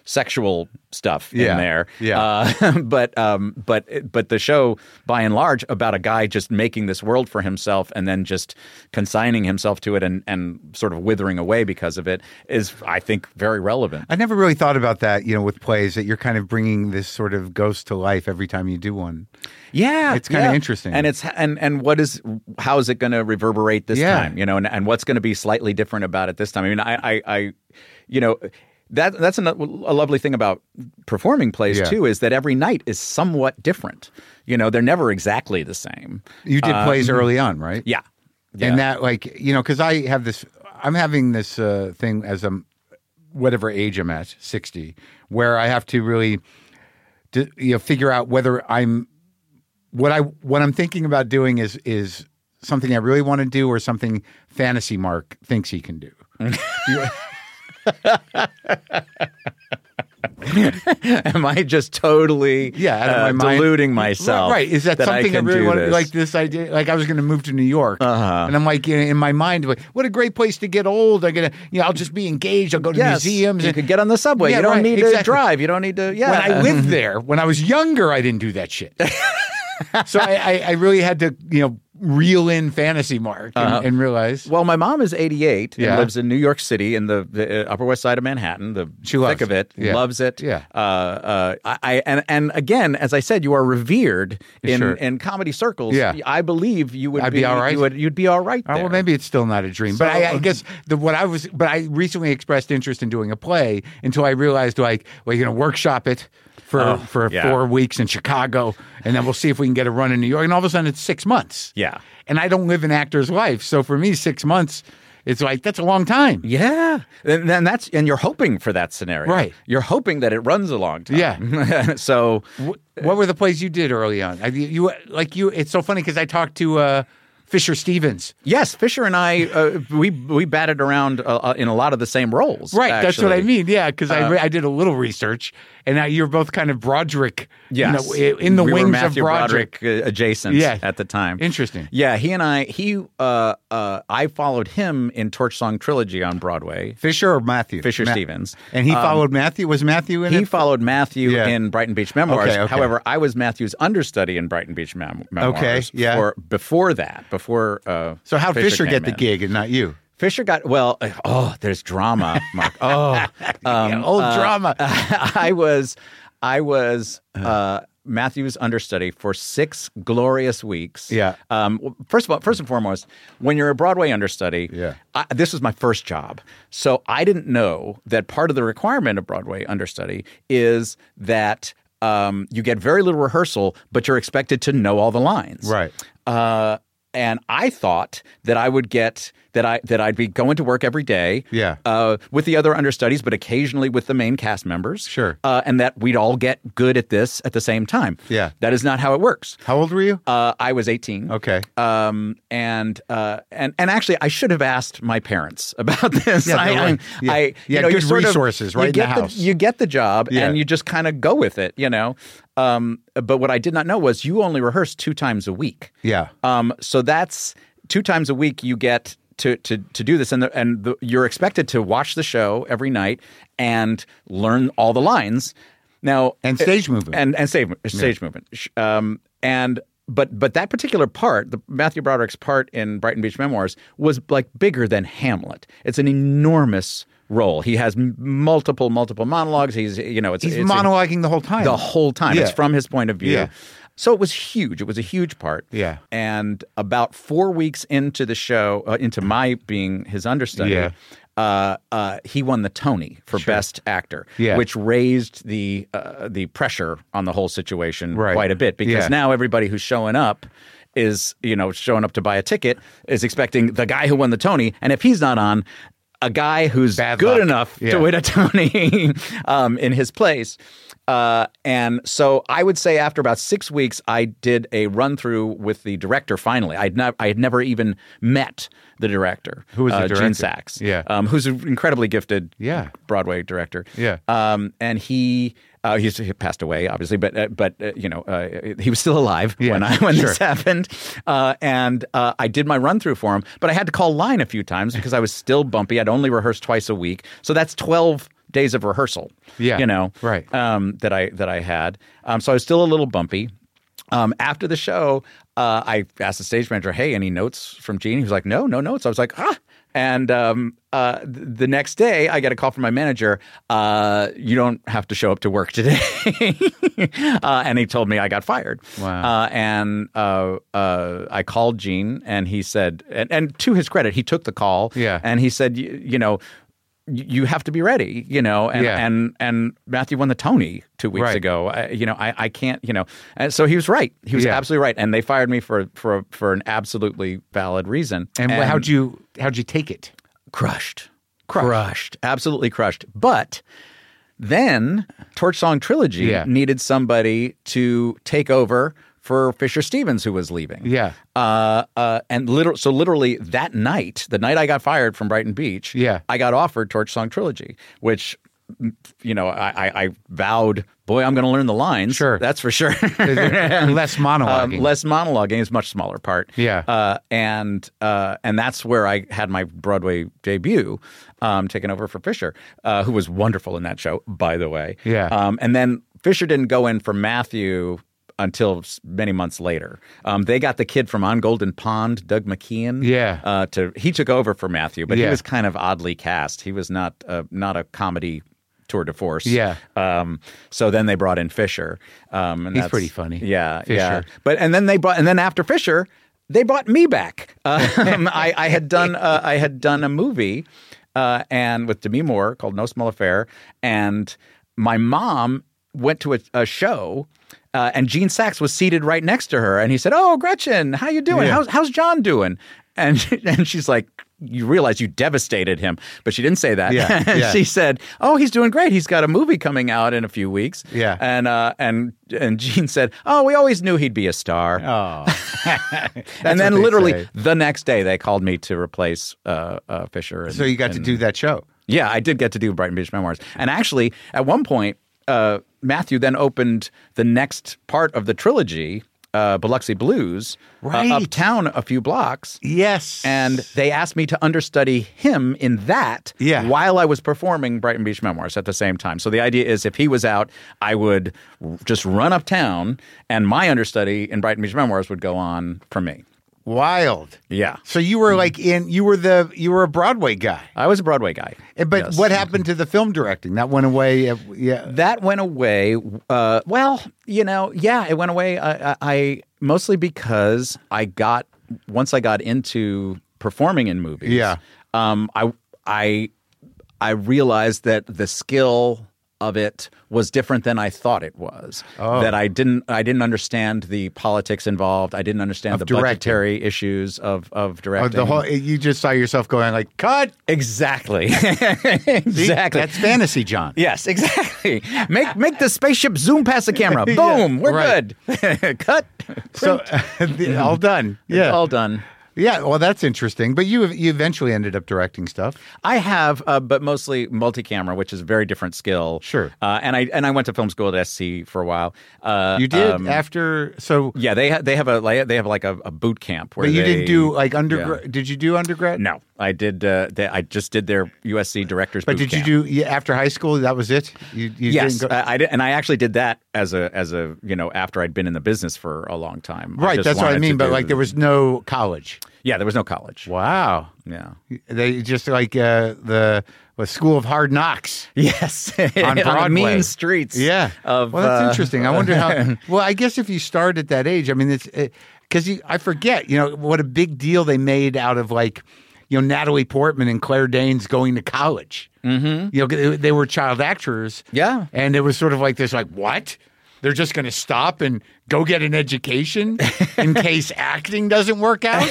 sexual stuff Yeah. in there. Yeah. Uh, but um, but but the show, by and large, about a guy just making this world for himself and then just consigning himself to it and, and sort of withering away because of it is, I think, very relevant. I never really thought about that, you know, with plays, that you're kind of bringing this sort of ghost to life every time you do one. Yeah, It's kind of yeah. interesting. and it's and and what is how is it going to reverberate this Yeah. time? You know, and, and what's going to be slightly different about it this time? I mean, I, I, I you know. That that's a, a lovely thing about performing plays Yeah. too, is that every night is somewhat different. You know, they're never exactly the same. You did Uh, plays early on, right? Yeah. Yeah. And that, like, you know, because I have this, I'm having this uh, thing as I'm, whatever age I'm at, sixty, where I have to really, d- you know, figure out whether I'm, what I, what I'm thinking about doing is, is something I really want to do or something Fantasy Mark thinks he can do. You- Am I just totally Yeah, out of uh, my mind. deluding myself? Right. Is that, I something I, can really do want? this? Like this idea, like I was going to move to New York, Uh-huh. and I'm like, you know, in my mind, like, what a great place to get old. I'm gonna, you know, I'll just be engaged. I'll go to Yes, museums. you and, could get on the subway. Yeah, you don't right, need exactly. to drive. You don't need to. Yeah. When I lived there, when I was younger, I didn't do that shit. So I, I, I really had to, you know, reel in Fantasy Mark and, Uh-huh. and realize. Well, my mom is eighty-eight Yeah. and lives in New York City in the, the uh, Upper West Side of Manhattan. The She loves thick of it. it, Yeah. loves it. Yeah. Uh, uh, I, I and and again, as I said, you are revered in, Sure. in comedy circles. Yeah. I believe you would I'd be all right. You would, you'd be all right Oh, there. well, maybe it's still not a dream, but I, I guess the, what I was, but I recently expressed interest in doing a play until I realized, like, well, you're going to workshop it for Oh, for yeah. four weeks in Chicago, and then we'll see if we can get a run in New York. And all of a sudden, it's six months. Yeah. And I don't live an actor's life, so for me, six months, it's like that's a long time. Yeah, and then that's and you're hoping for that scenario, Right. You're hoping that it runs a long time. Yeah. so Wh- What were the plays you did early on? I, you, you like you? It's so funny because I talked to uh, Fisher Stevens. yes, Fisher and I uh, we we batted around uh, in a lot of the same roles. Right, that's what I actually. mean. Yeah, because I, Uh, re- I did a little research, and now you're both kind of Broderick, Yes. you know, in the we wings were Matthew of Broderick. Broderick uh, adjacent Yeah. at the time. Interesting. Yeah, he and I, he, uh, uh, I followed him in Torch Song Trilogy on Broadway. Fisher or Matthew? Fisher Ma- Stevens. And he Um, followed Matthew? Was Matthew in He it? followed Matthew Yeah. in Brighton Beach Memoirs. Okay, okay. However, I was Matthew's understudy in Brighton Beach Mem- Memoirs. Okay, yeah. For, before that, before. Uh, So how'd Fisher, came get the in. gig and not you? Fisher got well. uh, Oh, there's drama, Mark. Oh, um, Yeah, old uh, drama. I was, I was uh, Matthew's understudy for six glorious weeks. Yeah. Um, well, first of all, first and foremost, when you're a Broadway understudy, Yeah. I, this was my first job, so I didn't know that part of the requirement of Broadway understudy is that. Um, you get very little rehearsal, but you're expected to know all the lines. Right. Uh, and I thought that I would get that I that I'd be going to work every day, Yeah. uh, with the other understudies, but occasionally with the main cast members, Sure. uh, and that we'd all get good at this at the same time. Yeah. that is not how it works. How old were you? Uh, I was eighteen. Okay. Um, and uh, and and actually, I should have asked my parents about this. Yeah, I, they're I, right. Yeah. I, You you had know, good you sort of- resources right you in the get house. You get the job, Yeah. and you just kind of go with it, you know. Um, but what I did not know was you only rehearse two times a week. Yeah. Um, so that's two times a week you get to to to do this, and the, and the, you're expected to watch the show every night and learn all the lines. Now And stage movement. and and stage stage movement. Sh- Um, and but but that particular part, the Matthew Broderick's part in Brighton Beach Memoirs, was like bigger than Hamlet. It's an enormous role. He has m- multiple multiple monologues. He's you know it's He's it's a- monologuing the whole time. the whole time. Yeah. It's from his point of view. Yeah. So it was huge. It was a huge part. Yeah. And about four weeks into the show, uh, into my being his understudy, Yeah. uh, uh, he won the Tony for Best Actor, Yeah. which raised the uh, the pressure on the whole situation Right. quite a bit because Yeah. now everybody who's showing up is, you know, showing up to buy a ticket is expecting the guy who won the Tony, and if he's not on, a guy who's Bad good luck. enough Yeah. to win a Tony um, in his place. Uh, and so I would say after about six weeks, I did a run through with the director. Finally, I'd not, I had never even met the director. Who was the uh, director? Gene Sachs. Yeah. um, who's an incredibly gifted. Yeah. Broadway director. Yeah. um, and he. Uh, he's he passed away, obviously, but uh, but uh, you know uh, he was still alive Yeah, when I when sure. this happened, uh, and uh, I did my run through for him. But I had to call line a few times because I was still bumpy. I'd only rehearsed twice a week, so that's twelve days of rehearsal. Yeah. You know, Right. Um, that I that I had. Um, so I was still a little bumpy. Um, after the show, uh, I asked the stage manager, "Hey, any notes from Gene?" He was like, "No, no notes." I was like, "Ah." And um, uh, th- the next day, I get a call from my manager. Uh, you don't have to show up to work today. uh, and he told me I got fired. Wow. Uh, and uh, uh, I called Gene, and he said, and, and to his credit, he took the call. Yeah. And he said, you, you know, you have to be ready, you know, and, Yeah. and, and Matthew won the Tony two weeks Right. ago. I, you know, I, I can't, you know, and so he was right. He was Yeah. absolutely right. And they fired me for, for, for an absolutely valid reason. And, how'd you how'd you take it? Crushed. Crushed. Absolutely crushed. But then Torch Song Trilogy Yeah. needed somebody to take over for Fisher Stevens, who was leaving. Yeah. Uh, uh, and literally, so literally that night, the night I got fired from Brighton Beach, Yeah. I got offered Torch Song Trilogy, which, you know, I, I, I vowed, boy, I'm going to learn the lines. Sure. That's for sure. Less monologuing. Um, less monologuing is a much smaller part. Yeah. Uh, and uh, and that's where I had my Broadway debut, um, taking over for Fisher, uh, who was wonderful in that show, by the way. Yeah. Um, and then Fisher didn't go in for Matthew until s- many months later. Um, they got the kid from On Golden Pond, Doug McKeon. Yeah. Uh, to he took over for Matthew, but Yeah. he was kind of oddly cast. He was not uh, not a comedy tour de force. Yeah. Um, so then they brought in Fisher. Um, and He's that's- pretty funny. Yeah. Fisher. Yeah. But and then they brought and then after Fisher, they brought me back. Um, I, I had done uh, I had done a movie uh, and with Demi Moore called No Small Affair, and my mom went to a, a show. Uh, and Gene Saks was seated right next to her, and he said, "Oh, Gretchen, how you doing? Yeah. How's how's John doing?" And and she's like, "You realize you devastated him," but she didn't say that. Yeah, yeah. She said, "Oh, he's doing great. He's got a movie coming out in a few weeks." Yeah. and uh, and and Gene said, "Oh, we always knew he'd be a star." Oh. and then what they literally say. the next day, they called me to replace uh, uh, Fisher. And, So you got to and- do that show. Yeah, I did get to do Brighton Beach Memoirs. And actually, at one point, uh, Matthew then opened the next part of the trilogy, uh, Biloxi Blues, Right. uh, uptown a few blocks. Yes. And they asked me to understudy him in that Yeah. while I was performing Brighton Beach Memoirs at the same time. So the idea is if he was out, I would r- just run uptown, and my understudy in Brighton Beach Memoirs would go on from me. Wild. Yeah. So you were like in you were the you were a Broadway guy. I was a Broadway guy. Eh, But Yes. what happened to the film directing? That went away. uh, Yeah. That went away. Uh, well, you know, yeah, it went away. I, I, I mostly because I got once I got into performing in movies. Yeah. Um, I I I realized that the skill of it was different than I thought it was. Oh. That I didn't I didn't understand the politics involved. I didn't understand Of the directing. budgetary issues of of Oh, directing. the whole you just saw yourself going like cut. Exactly. See, exactly. That's fantasy, John. Yes, exactly. Make make the spaceship zoom past the camera. Boom, we're right. good. Cut. So all done. Yeah. All done. Yeah, well, that's interesting. But you you eventually ended up directing stuff. I have, uh, but mostly multi-camera, which is a very different skill. Sure. Uh, and I and I went to film school at S C for a while. Uh, You did um, after so. Yeah, they ha- they have a like, they have like a, a boot camp where But you they- didn't do like undergrad. yeah. Did you do undergrad? No, I did. Uh, they, I just did their U S C directors. But boot did you camp. do yeah, after high school? That was it. You, you Yes, didn't go, I, I did, and I actually did that as a as a you know after I'd been in the business for a long time. I right. just That's what I wanted to mean. But do- like there was no college. yeah, there was no college. Wow. Yeah. They just like uh, the the School of Hard Knocks. Yes, On the Broadway. mean streets. Yeah. Of, well, that's uh, interesting. I wonder how. Well, I guess if you start at that age, I mean, it's because you. I forget. You know what a big deal they made out of like, you know, Natalie Portman and Claire Danes going to college. Mm-hmm. You know, they, they were child actors. Yeah. And it was sort of like this, like what? They're just going to stop and go get an education in case acting doesn't work out?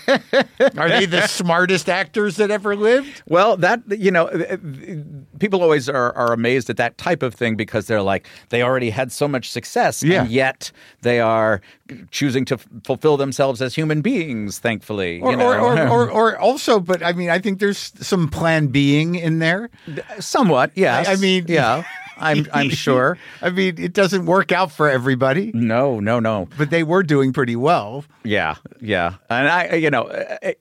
Are they the smartest actors that ever lived? Well, that you know, people always are, are amazed at that type of thing because they're like they already had so much success, Yeah. and yet they are choosing to f- fulfill themselves as human beings. Thankfully, Or, you know? or, or, or, or also, but I mean, I think there's some plan being in there. somewhat. Yes, I- I mean- yeah, I'm I'm sure. I mean, it doesn't work out for everybody, No, no, no. but they were doing pretty well. Yeah, yeah, and I, you know, I, I,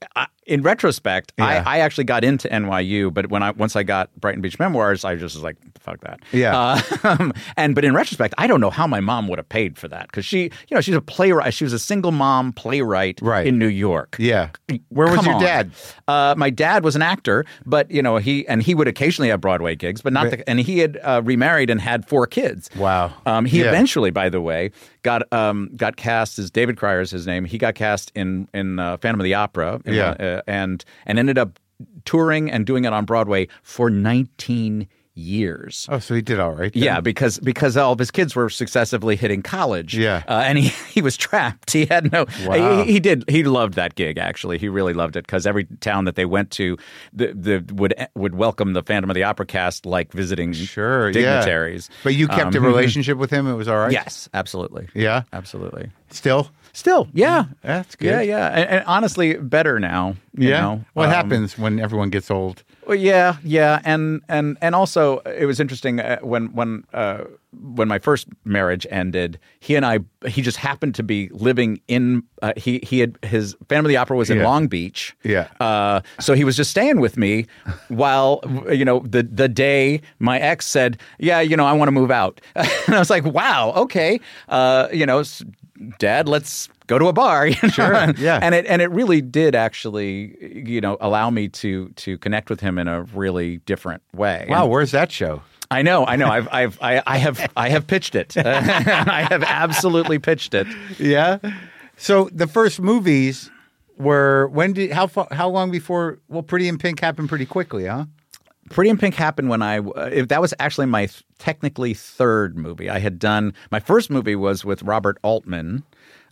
In retrospect, Yeah. I, I actually got into N Y U, but when I once I got Brighton Beach Memoirs, I just was like, "Fuck that." Yeah. Uh, and but in retrospect, I don't know how my mom would have paid for that because she, you know, she's a playwright. She was a single mom playwright Right. in New York. Yeah. Where was Come your on. dad? Uh, my dad was an actor, but you know he and he would occasionally have Broadway gigs, but not. Right. The, and he had uh, remarried and had four kids. Wow. Um, he Yeah. eventually, by the way, got um, got cast as David Cryer is his name. He got cast in in uh, Phantom of the Opera. in Yeah. one- uh, and and ended up touring and doing it on Broadway for nineteen years. Oh, so he did all right. then. Yeah, because because all of his kids were successively hitting college. Yeah. uh, and he, he was trapped. He had no. Wow. He, he did. He loved that gig. Actually, he really loved it because every town that they went to, the, the would would welcome the Phantom of the Opera cast like visiting Sure. dignitaries. Yeah. But you kept a Um, relationship with him. It was all right. Yes, absolutely. Yeah. Absolutely. Still. Still, yeah, That's good. Yeah, yeah, and, and honestly, better now. You Yeah. know? What Um, happens when everyone gets old? Well, yeah, yeah, and and and also it was interesting uh, when when uh, when my first marriage ended. He and I, he just happened to be living in. Uh, he he had his Phantom of the Opera was in Yeah. Long Beach. Yeah. Uh, so he was just staying with me while you know the the day my ex said, "Yeah, you know, I want to move out," and I was like, "Wow, okay, uh, you know." Dad, let's go to a bar. You know? Sure, yeah. And it and it really did actually, you know, allow me to to connect with him in a really different way. Wow, And where's that show? I know, I know. I've I've I, I have I have pitched it. I have absolutely pitched it. Yeah. So the first movies were when did how far, how long before? Well, Pretty in Pink happened pretty quickly, huh? Pretty in Pink happened when I uh, if that was actually my th- technically third movie. I had done my first movie was with Robert Altman.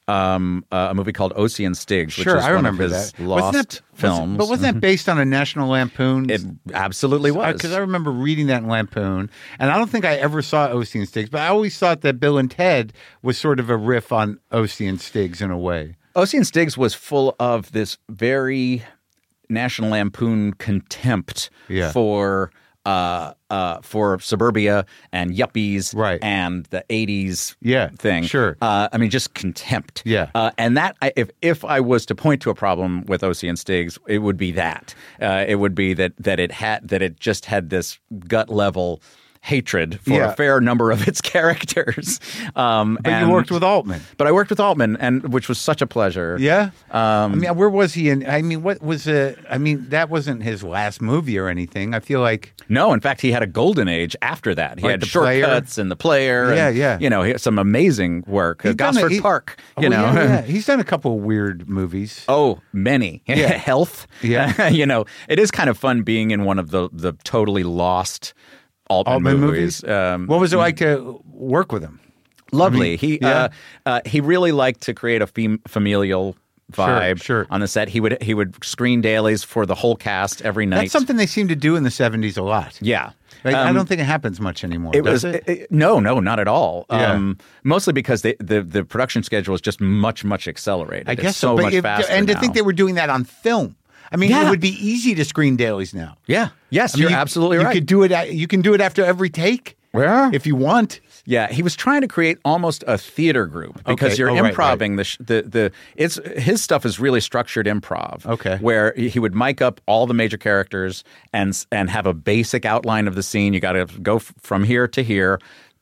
Um, uh, a movie called Ossie and Stiggs, which Sure, is I one remember of his that. lost Wasn't that, films. Was, but wasn't that based on a National Lampoon? It absolutely was. Because I remember reading that in Lampoon, and I don't think I ever saw Ossie and Stiggs, but I always thought that Bill and Ted was sort of a riff on Ossie and Stiggs in a way. Ossie and Stiggs was full of this very National Lampoon contempt Yeah. for uh, uh, for suburbia and yuppies Right. and the eighties Yeah, thing. sure. Uh, I mean, just contempt. Yeah. Uh, and that, I- if if I was to point to a problem with Ossie and Stiggs, it would be that. Uh, it would be that that it had that it just had this gut level hatred for Yeah. a fair number of its characters. Um, But and- you worked with Altman. But I worked with Altman, and which was such a pleasure. Yeah. Um, I mean, where was he in? I mean, what was uh I mean, that wasn't his last movie or anything. I feel like. No, in fact, he had a golden age after that. He Like had The Player? Shortcuts and The Player. Yeah, and, yeah. You know, he had some amazing work. Uh, He's done a- Gosford he- Park, Oh, you know. yeah, yeah. He's done a couple of weird movies. Oh, many. Yeah. Health. Yeah. you know, it is kind of fun being in one of the, the totally lost Altman, Altman movies. movies. Um, What was it like to work with him? lovely. I mean, he yeah. uh, uh, he really liked to create a fam- familial vibe sure. on the set. He would he would screen dailies for the whole cast every night. That's something they seem to do in the seventies a lot. Yeah. Like, I Um, don't think it happens much anymore. It does was it? it- it- no, no, not at all. Yeah. Um, mostly because they, the the production schedule is just much, much accelerated. I It's guess so But much if- faster And to now. think they were doing that on film. I mean, Yeah. it would be easy to screen dailies now. yeah, yes, I mean, you're you- absolutely you right. could do it. At, you can do it after every take. Yeah. if you want. Yeah, he was trying to create almost a theater group because Okay. you're Oh, right, improving the sh- the the it's his stuff is really structured improv. Okay. where he would mic up all the major characters and s- and have a basic outline of the scene. You got to go f- from here to here,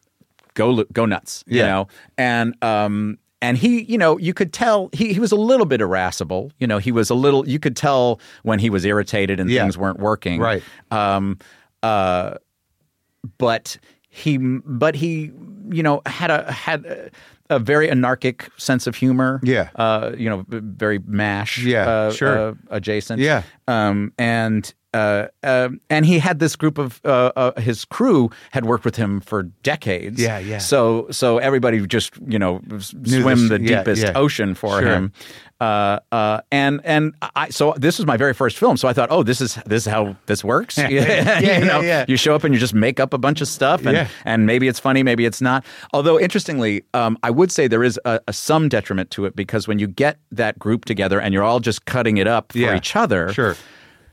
go lo- go nuts, you Yeah. know, and um. And he, you know, you could tell he, he was a little bit irascible. You know, he was a little, you could tell when he was irritated and Yeah. things weren't working. Right. Um, uh, but he, but he, you know, had a had a, a very anarchic sense of humor. Yeah. Uh, you know, v- very mash. Yeah, uh, sure. uh, adjacent. Yeah. Um, and. Uh, uh, and he had this group of uh, uh, his crew had worked with him for decades. Yeah, yeah. So, so everybody just you know s- Knew swim this- the yeah, deepest yeah. ocean for Sure. him. Uh, uh, and and I so this was my very first film. So I thought, oh, this is this is how this works. Yeah, you yeah, know, yeah. you show up and you just make up a bunch of stuff, and Yeah. and maybe it's funny, maybe it's not. Although interestingly, um, I would say there is a, a some detriment to it because when you get that group together and you're all just cutting it up for Yeah, each other, sure.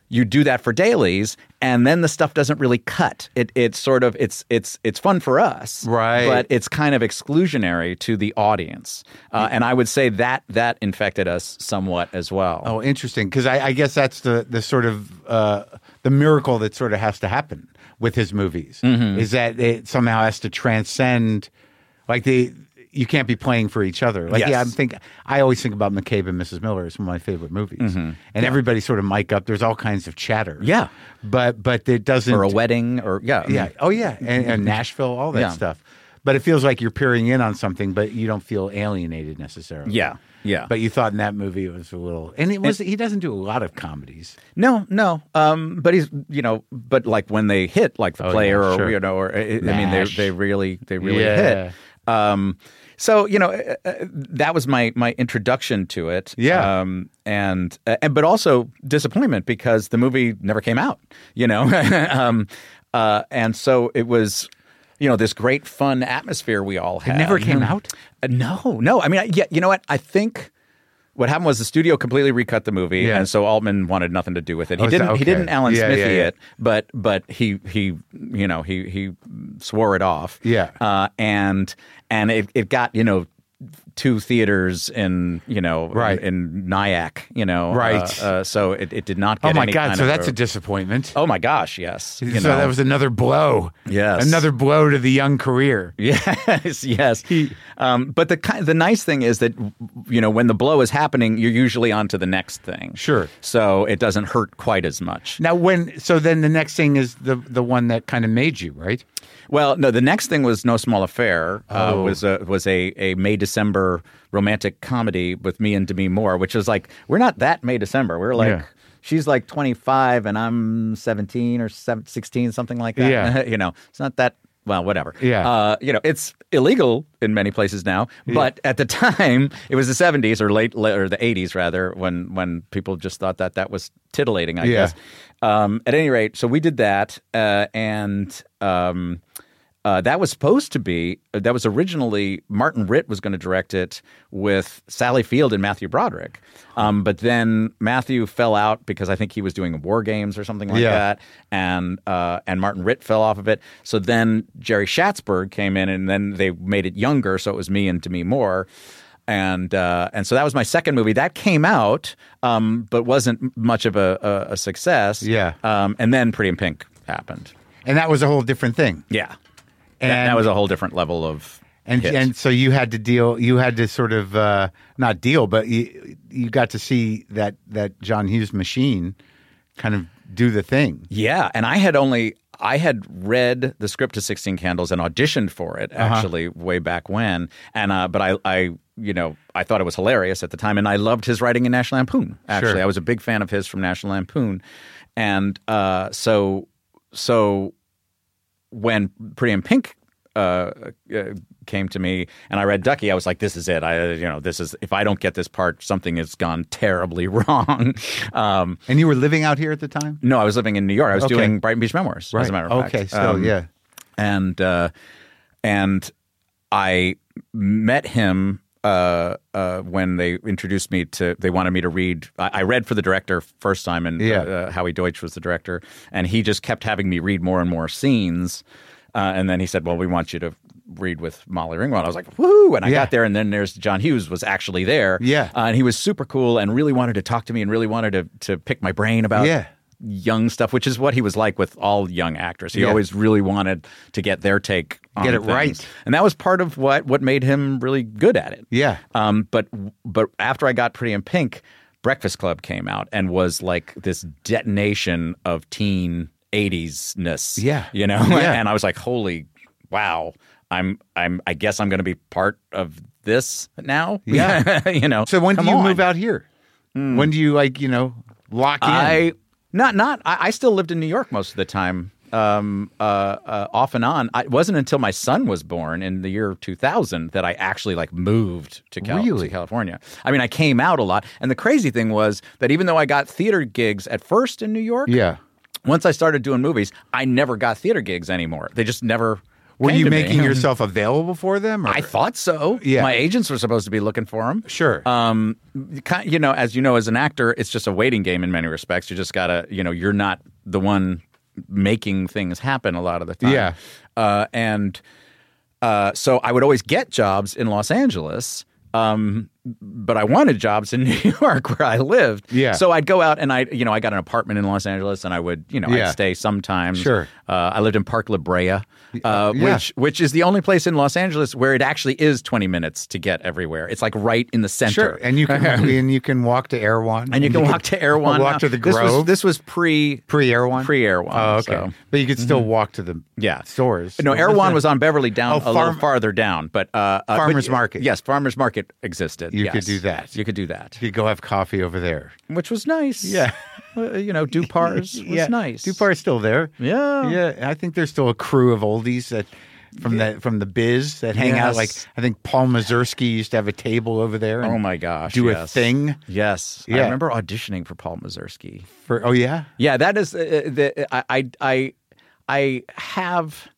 you do that for dailies, and then the stuff doesn't really cut. It it's sort of it's it's it's fun for us, right? But it's kind of exclusionary to the audience, uh, and I would say that that infected us somewhat as well. Oh, interesting, because I, I guess that's the the sort of uh, the miracle that sort of has to happen with his movies Mm-hmm. is that it somehow has to transcend, like the. You can't be playing for each other. Like, Yes. yeah, I'm think I always think about McCabe and Missus Miller as one of my favorite movies, Mm-hmm. and everybody sort of mic up. There's all kinds of chatter. Yeah. but but it doesn't. Or a wedding, or yeah, I mean, Yeah. Oh, yeah. And, and Nashville, all that Yeah. stuff. But it feels like you're peering in on something, but you don't feel alienated necessarily. Yeah. Yeah. But you thought in that movie it was a little, and it was. He doesn't do a lot of comedies. No, no. Um, but he's, you know, but like when they hit, like the Oh, player, yeah, or sure. you know, or I I mean, they Mash. they really they really Yeah. hit. Um, so you know, uh, uh, that was my my introduction to it. Yeah. Um, and uh, and but also disappointment because the movie never came out. You know, um, uh, and so it was. You know, this great fun atmosphere we all had. It never came out? Uh, no, no. I mean, I, yeah, you know what? I think what happened was the studio completely recut the movie, Yeah. and so Altman wanted nothing to do with it. He Oh, is that- didn't. He okay. didn't Alan Yeah, Smithy yeah, yeah. it, but but he he you know he he swore it off. Yeah. uh, and and it it got you know. two theaters in you know Right. in Nyack, you know, Right. Uh, uh, so it, it did not get. Oh my any God! kind So of that's a disappointment. Oh my gosh! Yes. You so know. that was another blow. Yes. Another blow to the young career. Yes, yes. Um, but the ki- the nice thing is that you know when the blow is happening, you're usually on to the next thing. Sure. So it doesn't hurt quite as much. Now, when so then the next thing is the the one that kind of made you, right? Well, no. The next thing was No Small Affair. Uh, Oh. was a was a, a May December romantic comedy with me and Demi Moore, which was like we're not that May December. We're like. Yeah. She's like twenty-five and I'm seventeen or sixteen, something like that. Yeah. You know, it's not that, well, whatever. Yeah. Uh, you know, it's illegal in many places now, but at the time, it was the seventies or late, or the eighties rather, when when people just thought that that was titillating, I Yeah. guess. Um, at any rate, so we did that, uh, and um, uh, that was supposed to be, that was originally, Martin Ritt was going to direct it with Sally Field and Matthew Broderick. Um, but then Matthew fell out because I think he was doing War Games or something like Yeah. that. And uh, and Martin Ritt fell off of it. So then Jerry Schatzberg came in and then they made it younger. So it was me and Demi Moore. And uh, and so that was my second movie. That came out, um, but wasn't much of a, a, a success. Yeah. Um, and then Pretty in Pink happened. And that was a whole different thing. Yeah. And that, that was a whole different level of and hit. and so you had to deal. You had to sort of uh, not deal, but you you got to see that that John Hughes machine kind of do the thing. Yeah, and I had only I had read the script to sixteen Candles and auditioned for it actually uh-huh. way back when, and uh, but I I you know I thought it was hilarious at the time, and I loved his writing in National Lampoon. Actually, Sure. I was a big fan of his from National Lampoon, and uh, so so when Pretty in Pink uh, uh, came to me and I read Ducky, I was like, this is it. I, you know, this is, if I don't get this part, something has gone terribly wrong. um, And you were living out here at the time? no, I was living in New York. I was Okay. doing Brighton Beach Memoirs, as a matter of fact. Okay, so Um, yeah. And, uh, and I met him uh, uh, when they introduced me to, they wanted me to read, I, I read for the director first time, and Yeah. uh, Howie Deutsch was the director, and he just kept having me read more and more scenes. Uh, and then he said, well, we want you to read with Molly Ringwald. I was like, woo! And I Yeah. got there, and then there's John Hughes was actually there. Yeah. Uh, and he was super cool and really wanted to talk to me and really wanted to, to pick my brain about Yeah. young stuff, which is what he was like with all young actors. He Yeah. always really wanted to get their take on Get it things. right. And that was part of what, what made him really good at it. Yeah. Um, but but after I got Pretty in Pink, Breakfast Club came out and was like this detonation of teen eighties-ness. Yeah. You know? Yeah. And I was like, holy wow. I'm I'm I guess I'm going to be part of this now. Yeah. you know. So when do come you on. move out here? When do you like, you know, lock in? I not not I, I still lived in New York most of the time, um, uh, uh, off and on. I, it wasn't until my son was born in the year two thousand that I actually like moved to, Cal- Really? to California. I mean, I came out a lot, and the crazy thing was that even though I got theater gigs at first in New York, Yeah. once I started doing movies, I never got theater gigs anymore. They just never Were came you to making me. yourself available for them? Or? I thought so. Yeah. My agents were supposed to be looking for them. Sure. Um, you know, as you know, as an actor, it's just a waiting game in many respects. You just gotta, you know, you're not the one making things happen a lot of the time. Yeah. Uh, and uh, so I would always get jobs in Los Angeles. Um, but I wanted jobs in New York where I lived. Yeah. So I'd go out and I, you know, I got an apartment in Los Angeles and I would, you know, Yeah. I'd stay sometimes. Sure. Uh, I lived in Park La Brea, uh, Yeah. which which is the only place in Los Angeles where it actually is twenty minutes to get everywhere. It's like right in the center. Sure. And you can and you can walk to Erewhon. And you can walk to Erewhon. Walk now. to the This Grove. was, this was pre Pre Erewhon. pre Erewhon. Oh, okay. So. But you could still walk to the Yeah. stores. No, What Erewhon that? was on Beverly down Oh, a farm- little farther down, but uh, uh, Farmers but- Market. Yes, Farmers Market existed. You yes. could do that. You could do that, You could go have coffee over there. which was nice. Yeah. Uh, you know, Dupar's was yeah. nice. Dupar's still there. Yeah. Yeah. I think there's still a crew of oldies that from the from the biz that hang out. Yes. Like I think Paul Mazursky used to have a table over there. and Oh my gosh! Do yes. a thing Yes, I Yeah. remember auditioning for Paul Mazursky. for. Oh yeah. Yeah, that is uh, the I I I I have.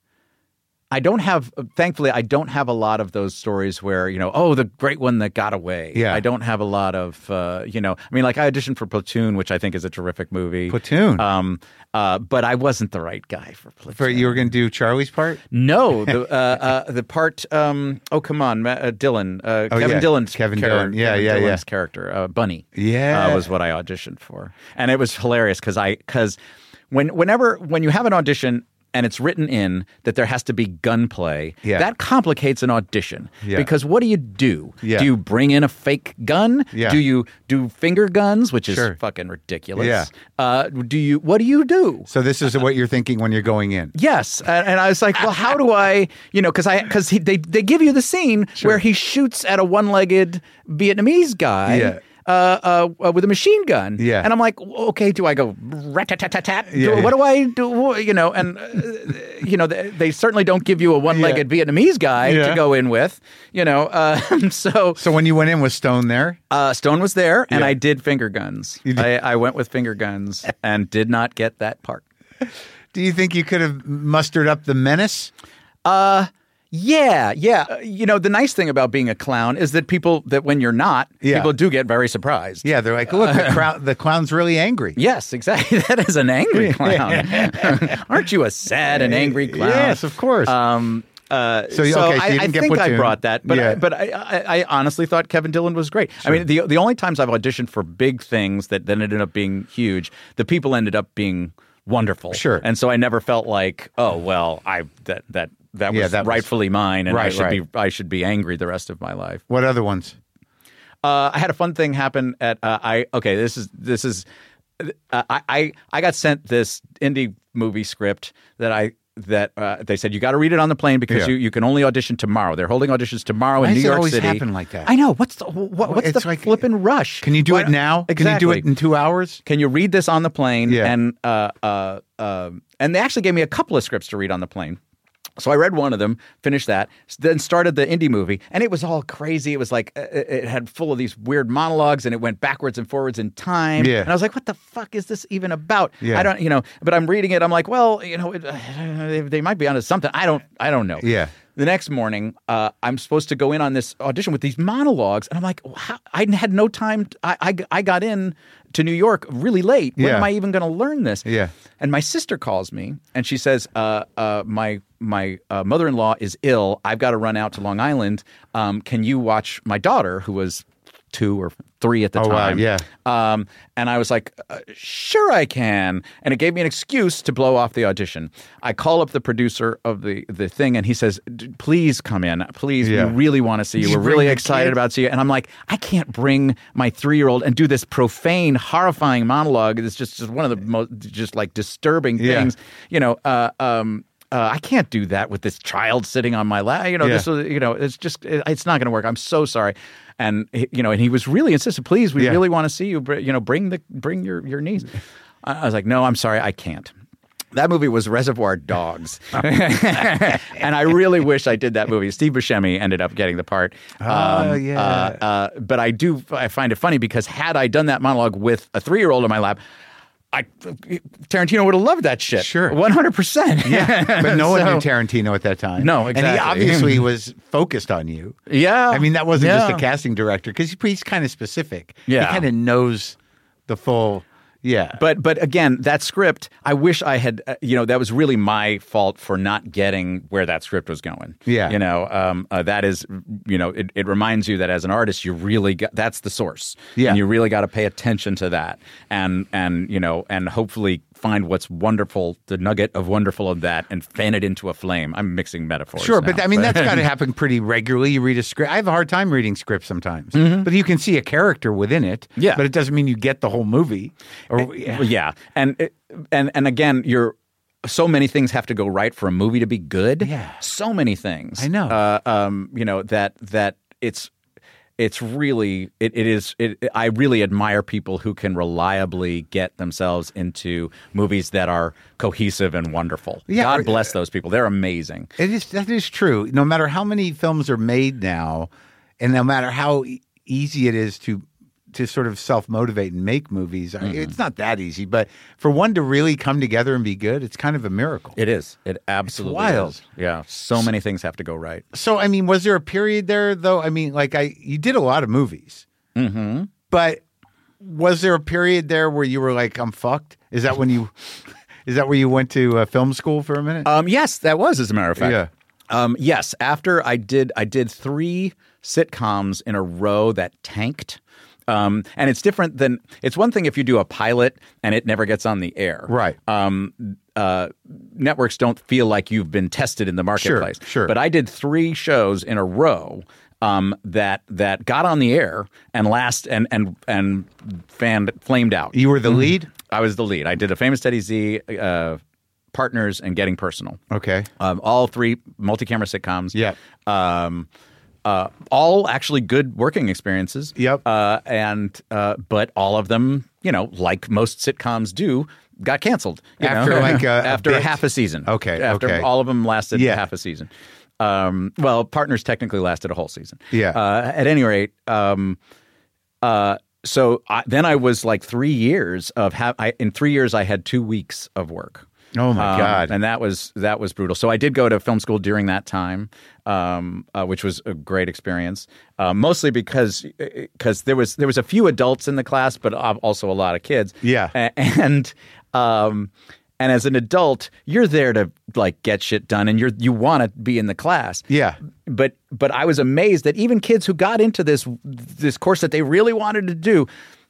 I don't have, thankfully, I don't have a lot of those stories where, you know, oh, the great one that got away. Yeah. I don't have a lot of, uh, you know, I mean, like I auditioned for Platoon, which I think is a terrific movie. Platoon. Um, uh, but I wasn't the right guy for Platoon. For you were going to do Charlie's part. No, the uh, uh, the part. Um, oh, come on, Ma- uh, Dylan, uh, Oh, Kevin yeah. Dillon's Kevin char- Dillon. Yeah, Kevin yeah, Dillon's yeah. character, uh, Bunny. Yeah. uh, was what I auditioned for, and it was hilarious because I because when whenever when you have an audition. And it's written in that there has to be gunplay. Yeah. That complicates an audition. Yeah. Because what do you do? Yeah. Do you bring in a fake gun? Yeah. Do you do finger guns, which is Sure. fucking ridiculous? Yeah. Uh, do you? What do you do? So this is what you're thinking when you're going in. Yes, and, and I was like, well, how do I, you know, because I because they they give you the scene where he shoots at a one-legged Vietnamese guy. Yeah. Uh, uh, with a machine gun. Yeah. And I'm like, okay, do I go rat-tat-tat-tat? Yeah, Do- What yeah. do I do? You know, and, uh, you know, they, they certainly don't give you a one-legged Vietnamese guy Yeah. to go in with, you know. Uh, so So when you went in, was Stone there? uh, Stone was there, and Yeah. I did finger guns. You did- I, I went with finger guns and did not get that part. Do you think you could have mustered up the menace? Uh, yeah, yeah. Uh, you know, the nice thing about being a clown is that people, that when you're not, Yeah. people do get very surprised. Yeah, they're like, look, the, crown, the clown's really angry. Yes, exactly. That is an angry clown. Aren't you a sad and angry clown? Yes, of course. Um, uh, So so you- okay, so I, you I didn't get think I Platoon. brought that, but Yeah. I, but I, I, I honestly thought Kevin Dillon was great. I mean, the the only times I've auditioned for big things that then ended up being huge, the people ended up being wonderful. Sure. And so I never felt like, oh well, I that that that was Yeah, that was- rightfully mine, and I Right, should right. be I should be angry the rest of my life. What other ones? Uh, I had a fun thing happen at uh, I okay this is this is uh, I I I got sent this indie movie script that I that uh, they said you got to read it on the plane because Yeah. you, you can only audition tomorrow. They're holding auditions tomorrow Why in does New it York always City. happen like that? I know. What's the what, what's It's the like- flippin' rush? Can you do Why it not- now? Exactly. Can you do it in two hours? Can you read this on the plane? Yeah. And uh, uh, uh, and they actually gave me a couple of scripts to read on the plane. So I read one of them, finished that, then started the indie movie, and it was all crazy. It was like uh, it it had full of these weird monologues, and it went backwards and forwards in time. Yeah. And I was like, "What the fuck is this even about?" Yeah. I don't, you know. But I'm reading it. I'm like, "Well, you know, it, uh, they, they might be onto something. I don't, I don't know." Yeah. The next morning, uh, I'm supposed to go in on this audition with these monologues, and I'm like, how? I had no time. To, I, I I got in to New York really late. When Yeah. am I even going to learn this? Yeah. And my sister calls me, and she says, uh, uh, "My my uh, mother-in-law is ill. I've got to run out to Long Island. Um, can you watch my daughter, who was two or three at the Oh, wow, time?" yeah. Um, and I was like, uh, "Sure, I can." And it gave me an excuse to blow off the audition. I call up the producer of the the thing, and he says, "D- "Please come in. Please, Yeah. we really want to see you. You We're bring really the excited kid?" about seeing you." And I'm like, I can't bring my three-year-old and do this profane, horrifying monologue. It's just, just one of the most just like disturbing Yeah. things. You know, uh, um, uh, I can't do that with this child sitting on my lap. You know, Yeah. this was, you know, it's just, it, it's not going to work. I'm so sorry. And he- you know, and he was really insistent. Please, we Yeah. really want to see you. Br- You know, bring the bring your your niece. I I was like, no, I'm sorry, I can't. That movie was Reservoir Dogs, and I really wish I did that movie. Steve Buscemi ended up getting the part. Oh, yeah. Uh, uh, but I do I find it funny because had I done that monologue with a three-year-old in my lap, I Tarantino would have loved that shit. Sure. one hundred percent. Yeah, but no one So- knew Tarantino at that time. No, And he exactly. obviously was focused on you. Yeah. I mean, that wasn't Yeah. just a casting director because he's kind of specific. Yeah. He kind of knows the full. Yeah. But but again, that script, I wish I had, uh, you know, that was really my fault for not getting where that script was going. Yeah. You know, um, uh, that is, you know, it, it reminds you that as an artist, you really got, that's the source. Yeah. And you really got to pay attention to that and, and, you know, and hopefully find what's wonderful, the nugget of wonderful of that and fan it into a flame. I'm mixing metaphors. Sure, now, but I mean, that's got to happen pretty regularly. You read a script. I have a hard time reading scripts sometimes, but you can see a character within it. Yeah. But it doesn't mean you get the whole movie. Or, yeah. yeah. And, it- and, and again, you're, so many things have to go right for a movie to be good. Yeah. So many things. I know. Uh, um, you know, that, that it's, it's really, it, it is, it, I really admire people who can reliably get themselves into movies that are cohesive and wonderful. Yeah, God or- bless those people. They're amazing. It is that is true. No matter how many films are made now, and no matter how e- easy it is to to sort of self motivate and make movies, I it's not that easy. But for one to really come together and be good, it's kind of a miracle. It is. It absolutely wild. is. Yeah. So many things have to go right. So, I mean, was there a period there though? I mean, like I, you did a lot of movies, Mm-hmm. but was there a period there where you were like, "I'm fucked"? Is that when you? Is that where you went to uh, film school for a minute? Um, yes, that was, as a matter of fact. Yeah. Um, yes, after I did, I did three sitcoms in a row that tanked. Um, and it's different than it's one thing if you do a pilot and it never gets on the air. Right. Um, uh, networks don't feel like you've been tested in the marketplace. sure. But I did three shows in a row um, that that got on the air and last and and and fanned, flamed out. You were the lead? I was the lead. I did a Famous Teddy Z, uh, Partners, and Getting Personal. Okay. Um, all three multi-camera sitcoms. Yeah. Um, uh, all actually good working experiences. Yep. Uh, and uh, but all of them, you know, like most sitcoms do, got canceled you After, know? like, a- a after bit? half a season. Okay, After okay. all of them lasted Yeah. half a season. Um, well, Partners technically lasted a whole season. Yeah. Uh, at any rate, um, uh, so I, then I was like three years of ha- I, in three years I had two weeks of work. Oh my Um, God. And that was that was brutal. So I did go to film school during that time, um, uh, which was a great experience. Uh, mostly because because there was there was a few adults in the class, but also a lot of kids. Yeah. A- and um, and as an adult, you're there to like get shit done, and you're you want to be in the class. Yeah. But but I was amazed that even kids who got into this this course that they really wanted to do,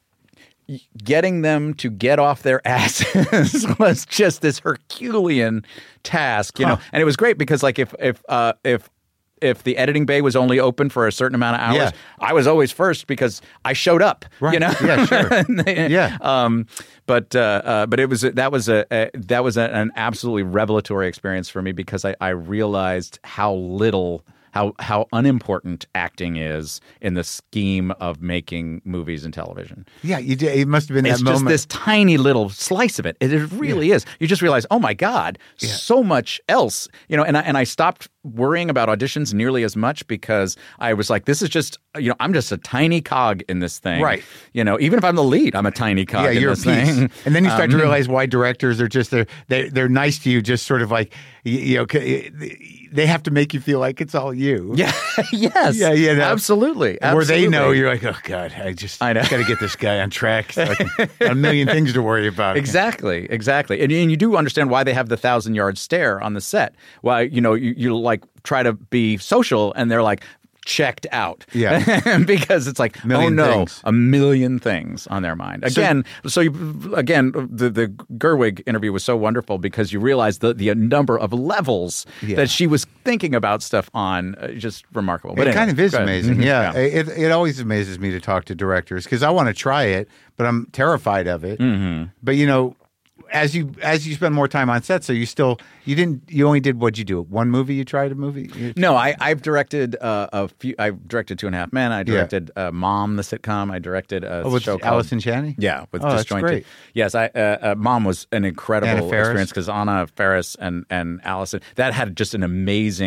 getting them to get off their asses was just this Herculean task, you know. Huh. And it was great because, like, if if uh, if if the editing bay was only open for a certain amount of hours, Yeah. I was always first because I showed up. Right. You know. Yeah, sure. Yeah. Um. But uh, uh. But it was that was a, a that was a, an absolutely revelatory experience for me because I I realized how little. How how unimportant acting is in the scheme of making movies and television. Yeah, you did. It must have been It's that just moment. this tiny little slice of it. It, it really is. You just realize, oh my God, so much else. You know, and I, and I stopped worrying about auditions nearly as much because I was like, this is just, you know, I'm just a tiny cog in this thing. Right. You know, even if I'm the lead, I'm a tiny cog Yeah, in you're a this piece. thing. And then you start Um, to realize why directors are just they're they, they're nice to you, just sort of like you, you know c- they have to make you feel like it's all you. Yeah. yes. Yeah, yeah, no. Absolutely. Where they know Absolutely. you're like, oh God, I just I know. got to get this guy on track. So I can, got a million things to worry about. Exactly, exactly. And, and you do understand why they have the thousand yard stare on the set. Why, you know, you, you like try to be social and they're like checked out. Yeah. Because it's like, Million oh no, things. a million things on their mind. Again, so, you, again, the, the Gerwig interview was so wonderful because you realize the, the number of levels Yeah. that she was thinking about stuff on. Uh, just remarkable. But It anyway, kind of is go ahead. amazing. Mhm. Yeah, It, it always amazes me to talk to directors because I want to try it, but I'm terrified of it. Mm-hmm. But you know, as you as you spend more time on set, so you still you didn't you only did what'd you do? One movie? You tried a movie? You- No, I, I've directed uh, a few. I've directed Two and a Half Men. I directed uh, Mom, the sitcom. I directed a Oh, with show called Allison Janney? Yeah, with Oh, that's Disjointed. great. Yes, I uh, uh, Mom was an incredible Anna Faris? experience because Anna Faris and and Allison that had just an amazing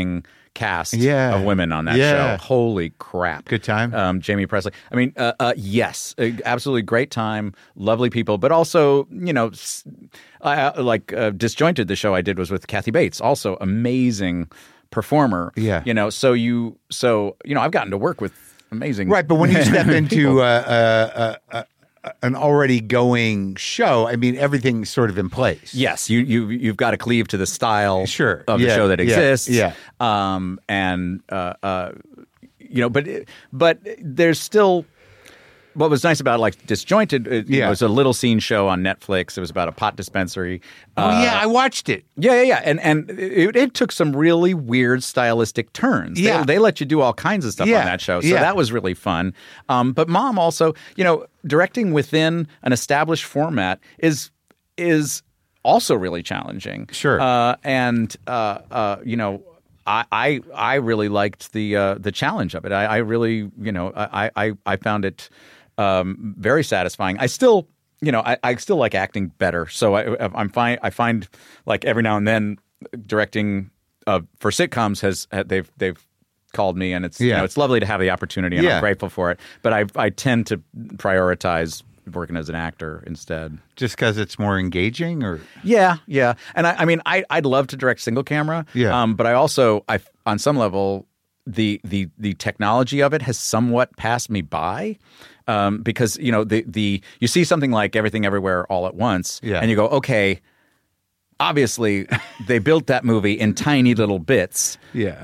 cast Yeah. of women on that Yeah. show. Holy crap. Good time? Um, Jamie Presley. I mean, uh, uh, yes, uh, absolutely great time, lovely people, but also, you know, s- uh, like uh, Disjointed, the show I did was with Kathy Bates, also amazing performer. Yeah. You know, so you, so, you know, I've gotten to work with amazing. Right, but when you step people. into uh, uh, uh, uh, an already going show, I mean, everything's sort of in place. Yes, you you you've got to cleave to the style Sure. of the Yeah, show that yeah, exists. yeah. Um, and uh, uh, you know, but but there's still. What was nice about like Disjointed, it Yeah. was a little scene show on Netflix. It was about a pot dispensary. Oh, Uh, yeah, I watched it. yeah, yeah, yeah, and and it, it took some really weird stylistic turns. They- Yeah. they, let you do all kinds of stuff Yeah, on that show, so yeah. that was really fun. Um, but Mom also, you know, directing within an established format is is also really challenging. Sure. uh, and uh, uh, you know. I, I I really liked the uh, the challenge of it. I, I really, you know, I, I, I found it um, very satisfying. I still, you know, I, I still like acting better. So I, I'm fine. I find like every now and then directing uh, for sitcoms has they've they've called me, and it's you Yeah. know it's lovely to have the opportunity, and Yeah. I'm grateful for it. But I I tend to prioritize working as an actor instead. Just because it's more engaging, or Yeah, yeah, and I, I mean, I, I'd love to direct single camera. Yeah. um, but I also, I on some level, the the the technology of it has somewhat passed me by, um, because you know the the you see something like Everything Everywhere All at Once, Yeah. and you go, okay, obviously they built that movie in tiny little bits. yeah,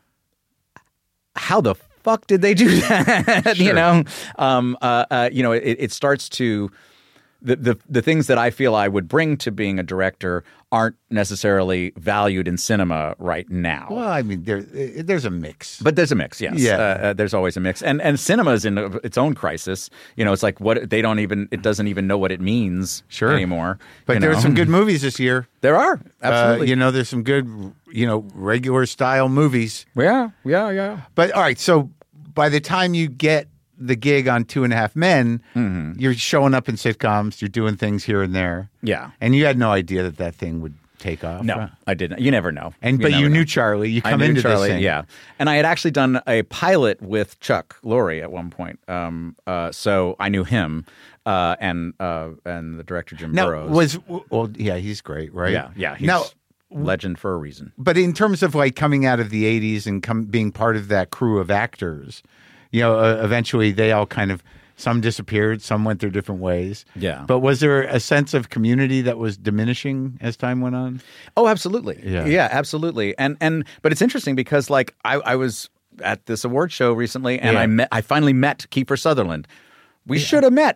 How the fuck did they do that? You Sure. know, um, uh, uh, you know, it, it starts to the, the the things that I feel I would bring to being a director aren't necessarily valued in cinema right now. well, I mean, there there's a mix. But there's a mix, yes. Yeah. Uh, uh, there's always a mix, and and cinema's in its own crisis. You know, it's like what they don't even it doesn't even know what it means Sure. anymore. But you there know? are some good movies this year. There are Uh, absolutely. you know, there's some good, you know, regular style movies. yeah, yeah, yeah. But all right, so by the time you get the gig on Two and a Half Men, Mm-hmm. you're showing up in sitcoms, you're doing things here and there. Yeah. And you had no idea that that thing would take off. No, right? I didn't. You never know. And but never you know. knew Charlie. You I come knew into Charlie, this thing. yeah. And I had actually done a pilot with Chuck Lorre at one point. Um, uh, so I knew him uh, and uh, and the director Jim Now Burrows. was well, yeah, he's great, right? yeah, yeah. He's now, legend for a reason. but in terms of like coming out of the eighties and come, being part of that crew of actors, you know, uh, eventually they all kind of, some disappeared, some went their different ways. Yeah. But was there a sense of community that was diminishing as time went on? Oh, absolutely. Yeah. yeah, absolutely. And and but it's interesting because like I, I was at this award show recently, and Yeah. I met I finally met Kiefer Sutherland. We should have met.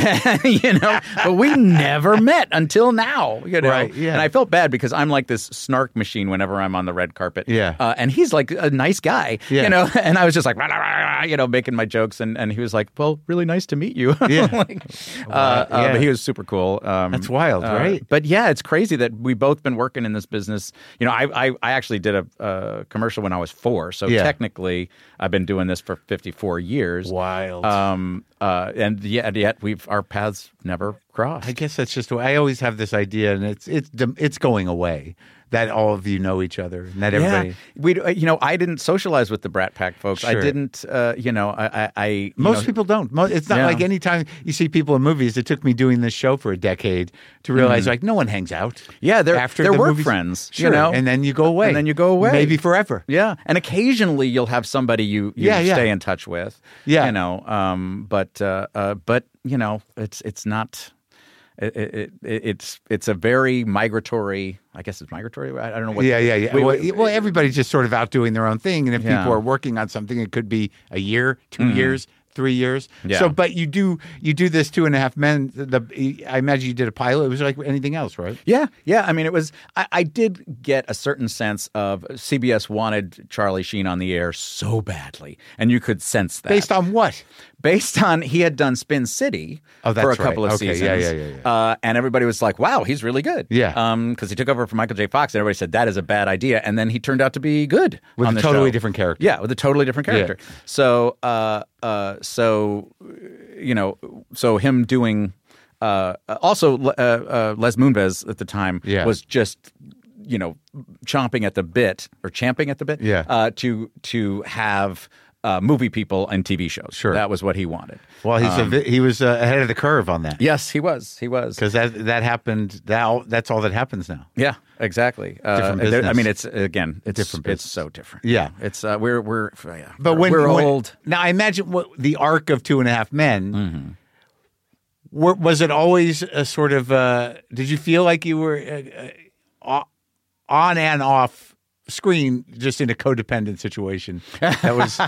you know, but we never met until now, you know. Right, yeah. And I felt bad because I'm like this snark machine whenever I'm on the red carpet. Yeah. Uh, and he's like a nice guy, Yeah. you know. And I was just like, rah, rah, rah, rah, you know, making my jokes, and, and he was like, "Well, really nice to meet you." Yeah. like, uh, uh, yeah. but he was super cool. Um, That's wild, uh, right? But yeah, it's crazy that we've both been working in this business. You know, I I, I actually did a, a commercial when I was four, so Yeah. technically I've been doing this for fifty-four years. Wild. Um. Uh. And yet, yet we've our paths never crossed. I guess that's just. I always have this idea, and it's it's it's going away. That all of you know each other, and that everybody. Yeah, we. uh, You know, I didn't socialize with the Brat Pack folks. I Sure. didn't. Uh. You know, I. I. I you Most know, people don't. Mo- It's not Yeah. like any time you see people in movies. It took me doing this show for a decade to realize, like, no one hangs out. Mm-hmm. Yeah, they're after they're the work movies. friends. Sure, You know, and then you go away, And then you go away. maybe forever. Yeah, and occasionally you'll have somebody you, you Yeah, yeah. stay in touch with. Yeah. you know. Um, but uh, uh, but you know, it's it's not. It, it, it, it's it's a very migratory. I guess it's migratory. I, I don't know what. Yeah, yeah, yeah. we- well, we- well, everybody's just sort of out doing their own thing, and if Yeah. people are working on something, it could be a year, two years, three years. Yeah. So, but you do you do this Two and a Half Men. The, the I imagine you did a pilot. It was like anything else, right? Yeah, yeah. I mean, it was. I, I did get a certain sense of C B S wanted Charlie Sheen on the air so badly, and you could sense that. Based on what? Based on he had done Spin City Oh, that's for a right. couple of Okay, yeah, seasons. yeah, yeah, yeah. Uh, and everybody was like, wow, he's really good. Yeah. Um, because he took over from Michael J. Fox, and everybody said that is a bad idea. And then he turned out to be good With on a the totally show. different character. Yeah, with a totally different character. So, uh, uh, so, you know, so him doing. Uh, also, uh, uh, Les Moonves at the time Yeah. was just you know, chomping at the bit or champing at the bit, Yeah. uh, to to have uh, movie people and T V shows. Sure. That was what he wanted. Well, he's Um, a, vi- he was uh, ahead of the curve on that. Yes, he was. He was. Because that that happened. That that's all that happens now. Yeah, exactly. Uh, Different there- I business. mean, it's again, it's Different it's business. so different. Yeah. it's uh, we're we're yeah, But we're, when we're when- old. now, I imagine what the arc of Two and a Half Men. Mm-hmm. Were, was it always a sort of? Uh, did you feel like you were uh, uh, on and off screen, just in a codependent situation? That was.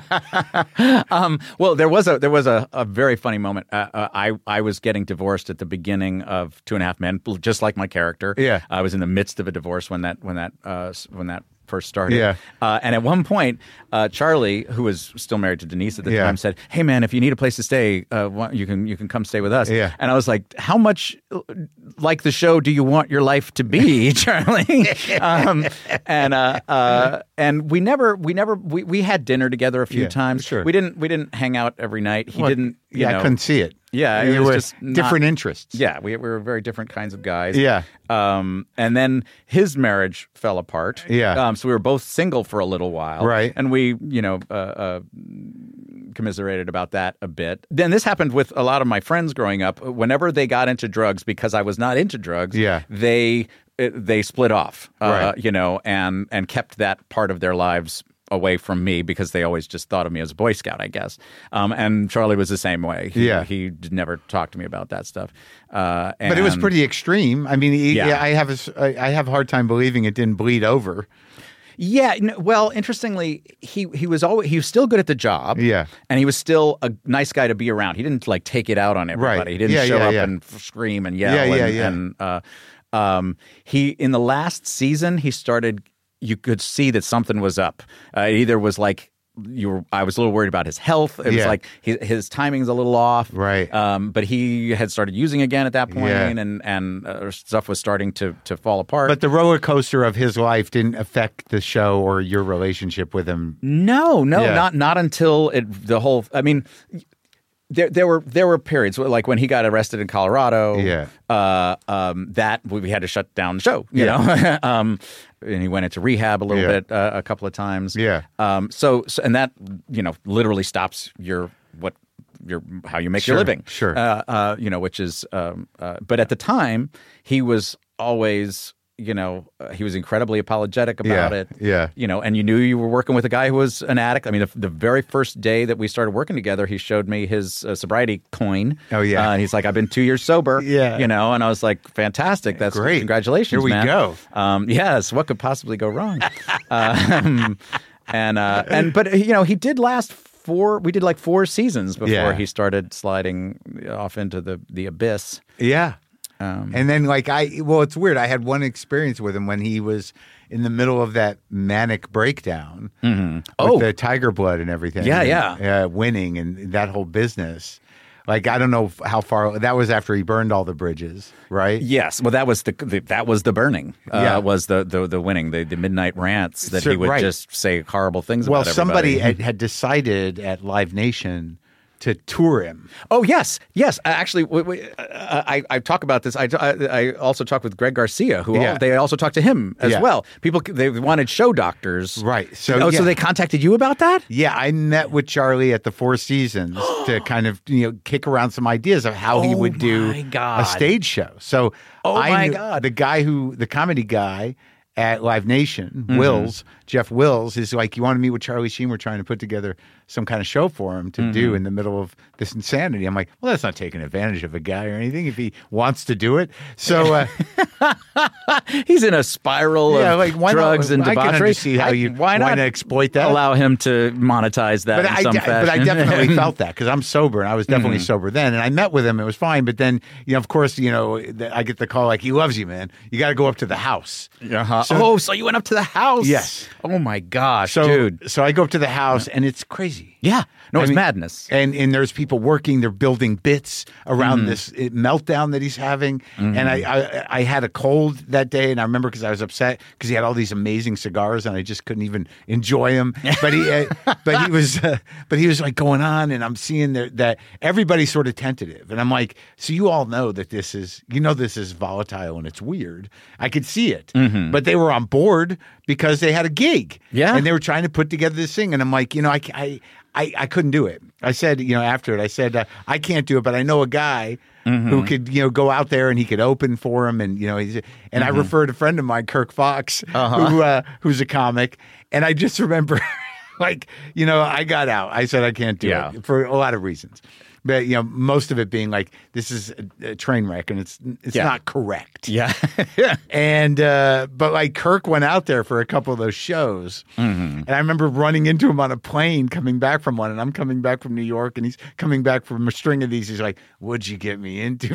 um, well, there was a there was a, a very funny moment. Uh, uh, I I was getting divorced at the beginning of Two and a Half Men, just like my character. Yeah. I was in the midst of a divorce when that when that uh, when that first started. Yeah. Uh, and at one point, uh, Charlie, who was still married to Denise at the Yeah. time, said, "Hey, man, if you need a place to stay, uh, why- you can you can come stay with us." Yeah. And I was like, "How much uh, like the show do you want your life to be, Charlie?" um, and uh, uh, and we never we never we, we had dinner together a few Yeah, times. sure. We didn't we didn't hang out every night. He Well, didn't. You yeah, know, I couldn't see it. Yeah, it you was were just not- different interests. Yeah, we, we were very different kinds of guys. Yeah. Um, and then his marriage fell apart. Yeah. Um, so we were both single for a little while. Right. And we, you know, uh, uh, commiserated about that a bit. Then this happened with a lot of my friends growing up. Whenever they got into drugs, because I was not into drugs, Yeah. they they split off. Uh, Right. You know, and and kept that part of their lives away from me because they always just thought of me as a Boy Scout, I guess. Um, and Charlie was the same way. He, Yeah. he did never talk to me about that stuff. Uh, But it was and- pretty extreme. I mean, he- Yeah. yeah, I have a, s- I I have a hard time believing it didn't bleed over. Yeah. n- Well, interestingly, he he was always he was still good at the job. Yeah. And he was still a nice guy to be around. He didn't like take it out on everybody. Right. He didn't Yeah, show yeah, up yeah. and f- scream and yell. Yeah, yeah, and, yeah. And uh, um, he in the last season he started. You could see that something was up. Uh, it either was like. You were, I was a little worried about his health. It was Yeah. like his, his timing's a little off, Right. Um, but he had started using again at that point, Yeah. and and uh, stuff was starting to to fall apart. But the roller coaster of his life didn't affect the show or your relationship with him. No, no, Yeah. not not until it the whole. I mean, there there were there were periods like when he got arrested in Colorado. Yeah. uh, um, that we had to shut down the show. You Yeah. know, um, and he went into rehab a little Yeah. bit uh, a couple of times. Yeah. Um. So, so and that you know literally stops your what your how you make Sure, your living. sure. Uh, uh. You know, which is um. Uh, but at the time, he was always. You know, uh, he was incredibly apologetic about Yeah, it. yeah. You know, and you knew you were working with a guy who was an addict. I mean, the, the very first day that we started working together, he showed me his uh, sobriety coin. Oh, yeah. Uh, and he's like, "I've been two years sober." Yeah. You know, and I was like, "Fantastic! That's Great. Congratulations, Here we man." go. Um, yes. What could possibly go wrong? um, and uh, and but you know, he did last four. We did like four seasons before Yeah. he started sliding off into the the abyss. Yeah. Um, And then, like, I, well, it's weird. I had one experience with him when he was in the middle of that manic breakdown with Oh. the tiger blood and everything. Yeah, and, yeah. Uh, winning and that whole business. Like, I don't know how far, that was after he burned all the bridges, right? Yes, well, that was the, the that was the burning. Uh, Yeah. was the, the the winning the, the midnight rants that So- he would right. just say horrible things Well, about somebody everybody. had, had decided at Live Nation to tour him. Oh yes, yes. Uh, Actually, we, we, uh, I I talk about this. I, I, I also talk with Greg Garcia, who Yeah. all, they also talk to him as Yeah. well. People they wanted show doctors, Right. So, oh, yeah. so they contacted you about that? Yeah, I met with Charlie at the Four Seasons to kind of you know kick around some ideas of how he Oh would do my God. a stage show. So, Oh I my knew God. the guy who the comedy guy at Live Nation, Mm-hmm. Wills, Jeff Wills, is like, you want to meet with Charlie Sheen? We're trying to put together some kind of show for him to Mm-hmm. do in the middle of this insanity. I'm like, well, that's not taking advantage of a guy or anything if he wants to do it. So, uh, He's in a spiral Yeah, of like, why not- drugs and I can debauchery. see how I- you- why why not not exploit that? Allow him to monetize that but in I, some de- fashion. but I definitely felt that because I'm sober and I was definitely Mm-hmm. sober then. And I met with him. It was fine. But then, you know, of course, you know, th- I get the call like, he loves you, man. You got to go up to the house. Uh-huh. So- oh, so you went up to the house? Yes. Oh my gosh, So, dude. so I go up to the house, and it's crazy. Yeah. No, I it's mean, madness. And and there's people working. They're building bits around Mm-hmm. this uh, meltdown that he's having. And I, I I had a cold that day, and I remember because I was upset because he had all these amazing cigars, and I just couldn't even enjoy them. But he uh, but he was uh, but he was like going on, and I'm seeing that that everybody's sort of tentative, and I'm like, so you all know that this is you know this is volatile and it's weird. I could see it, but they were on board because they had a gig, Yeah. and they were trying to put together this thing, and I'm like, you know, I I. I, I couldn't do it. I said, you know, after it, I said, uh, I can't do it, but I know a guy Mm-hmm. who could, you know, go out there and he could open for him. And, you know, he's, and Mm-hmm. I referred a friend of mine, Kirk Fox, Uh-huh. who uh, who's a comic. And I just remember, like, you know, I got out. I said, I can't do Yeah. it for a lot of reasons. But, you know, most of it being like, this is a, a train wreck and it's it's Yeah. not correct. Yeah. And uh, but like Kirk went out there for a couple of those shows, Mm-hmm. and I remember running into him on a plane coming back from one, and I'm coming back from New York, and he's coming back from a string of these. He's like, "What'd you get me into?"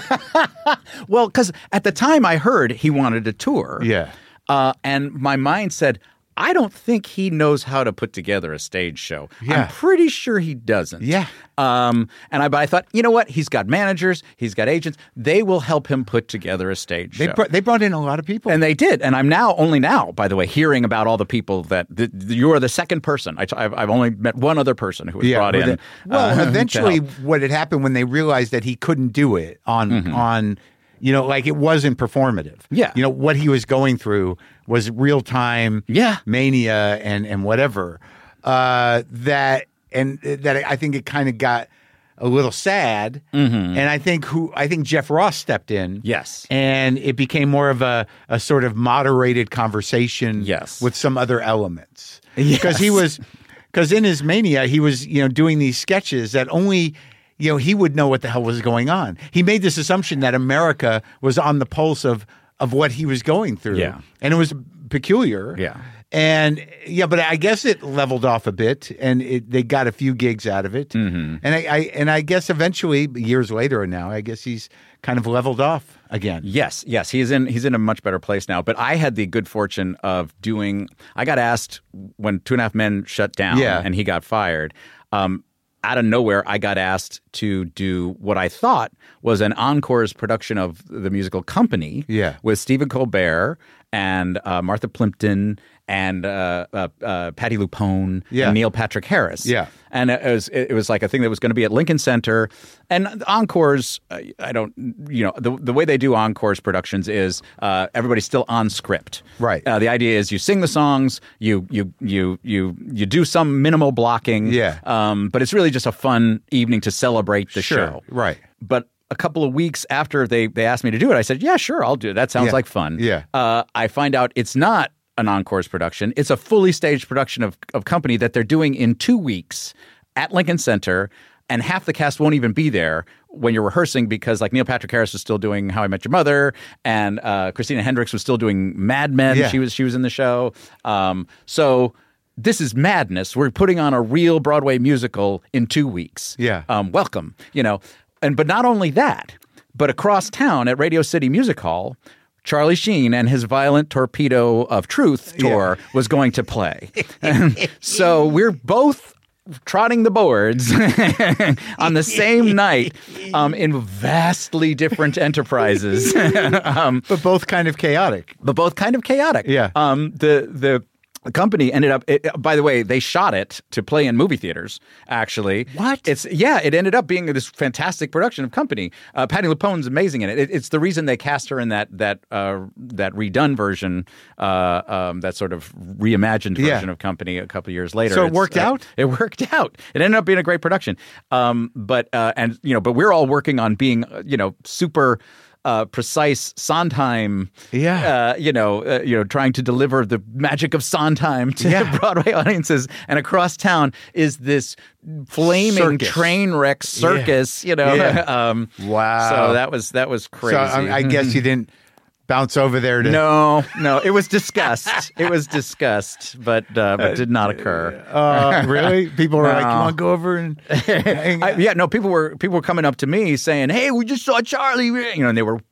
man?" Well, because at the time I heard he wanted a tour. Yeah. Uh, and my mind said, I don't think he knows how to put together a stage show. Yeah. I'm pretty sure he doesn't. Yeah. Um, and I, but I thought, you know what? He's got managers. He's got agents. They will help him put together a stage They show. br- they brought in a lot of people, And they did. And I'm now, only now, by the way, hearing about all the people that th- you are the second person. I t- I've, I've only met one other person who was brought with in. it. Well, uh, to eventually, help. what had happened when they realized that he couldn't do it on Mm-hmm. on, you know, like it wasn't performative. Yeah. You know what he was going through was real time. Yeah. Mania and and whatever. Uh, that and that I think it kind of got a little sad. And I think who I think Jeff Ross stepped in. Yes. And it became more of a a sort of moderated conversation. Yes. With some other elements. Yes. Because he was. Because in his mania, he was, you know, doing these sketches that only, you know, he would know what the hell was going on. He made this assumption that America was on the pulse of of what he was going through. Yeah. And it was peculiar. Yeah. And yeah, but I guess it leveled off a bit, and it, they got a few gigs out of it. Mm-hmm. And I, I and I guess eventually, years later now, I guess he's kind of leveled off again. Yes, yes, he's in he's in a much better place now. But I had the good fortune of doing. I got asked when Two and a Half Men shut down, Yeah. and he got fired. Um, out of nowhere, I got asked to do what I thought was an encore's production of the musical Company, Yeah. with Stephen Colbert and uh, Martha Plimpton and uh, uh, uh, Patti LuPone Yeah. and Neil Patrick Harris. Yeah. And it was it was like a thing that was going to be at Lincoln Center. And the encores, uh, I don't, you know, the the way they do encores productions is uh, everybody's still on script. Right. Uh, the idea is you sing the songs, you you you you you do some minimal blocking. Yeah. Um, but it's really just a fun evening to celebrate the Sure. show. Right. But a couple of weeks after they they asked me to do it, I said, yeah, sure, I'll do it. That sounds Yeah. like fun. Yeah. Uh, I find out it's not an encore's production. It's a fully staged production of, of Company that they're doing in two weeks at Lincoln Center, and half the cast won't even be there when you're rehearsing because, like, Neil Patrick Harris was still doing How I Met Your Mother, and uh, Christina Hendricks was still doing Mad Men. Yeah. She was she was in the show. Um, so this is madness. We're putting on a real Broadway musical in two weeks. Yeah. Um, welcome. You know, and but not only that, but across town at Radio City Music Hall, Charlie Sheen and his Violent Torpedo of Truth tour was going to play. And so we're both trotting the boards on the same night um, in vastly different enterprises, um, But both kind of chaotic. but both kind of chaotic. Yeah. Um, the the The company ended up, it, by the way, they shot it to play in movie theaters, actually. What? It's Yeah, it ended up being this fantastic production of Company. Uh, Patti LuPone's amazing in it. it. It's the reason they cast her in that that uh, that redone version, uh, um, that sort of reimagined Yeah. version of Company a couple of years later. So it It's, worked uh, out? It worked out. It ended up being a great production. Um, but, uh, and, you know, but we're all working on being, uh, you know, super... Uh, precise Sondheim, Yeah. uh, you know, uh, you know, trying to deliver the magic of Sondheim to Yeah. Broadway audiences, and across town is this flaming Circus. train wreck circus. You know, Yeah. um, Wow. So that was that was crazy. So I, I guess you didn't bounce over there to No, no, it was discussed. It was discussed, but uh, but did not occur. Uh, really? People were like, "You No. want to go over and?" hang I, out?" yeah, no, people were people were coming up to me saying, "Hey, we just saw Charlie," you know, and they were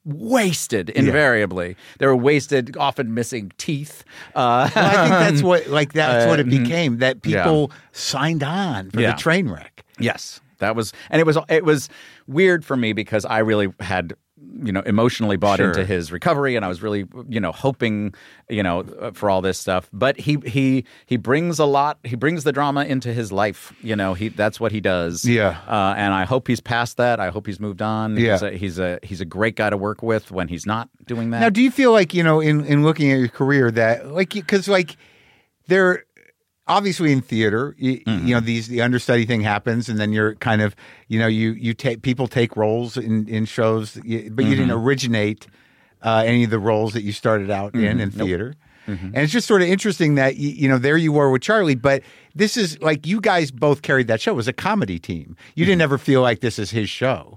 wasted invariably. They were wasted, often missing teeth. Uh, well, I think that's what like that's uh, what it became. That people yeah. signed on for Yeah. the train wreck. Yes, that was, and it was it was weird for me because I really had, you know, emotionally bought Sure. into his recovery, and I was really, you know, hoping, you know, for all this stuff. But he he he brings a lot. He brings the drama into his life. You know, he that's what he does. Yeah. Uh, and I hope he's past that. I hope he's moved on. Yeah. He's a, he's a he's a great guy to work with when he's not doing that. Now, do you feel like, you know, in, in looking at your career that, like, because, like, there, obviously in theater, you, Mm-hmm. you know, these, the understudy thing happens and then you're kind of, you know, you, you take, people take roles in, in shows, but you Mm-hmm. didn't originate uh, any of the roles that you started out in, in theater. And it's just sort of interesting that, you, you know, there you were with Charlie, but this is like, you guys both carried that show. It was a comedy team. You didn't ever feel like this is his show.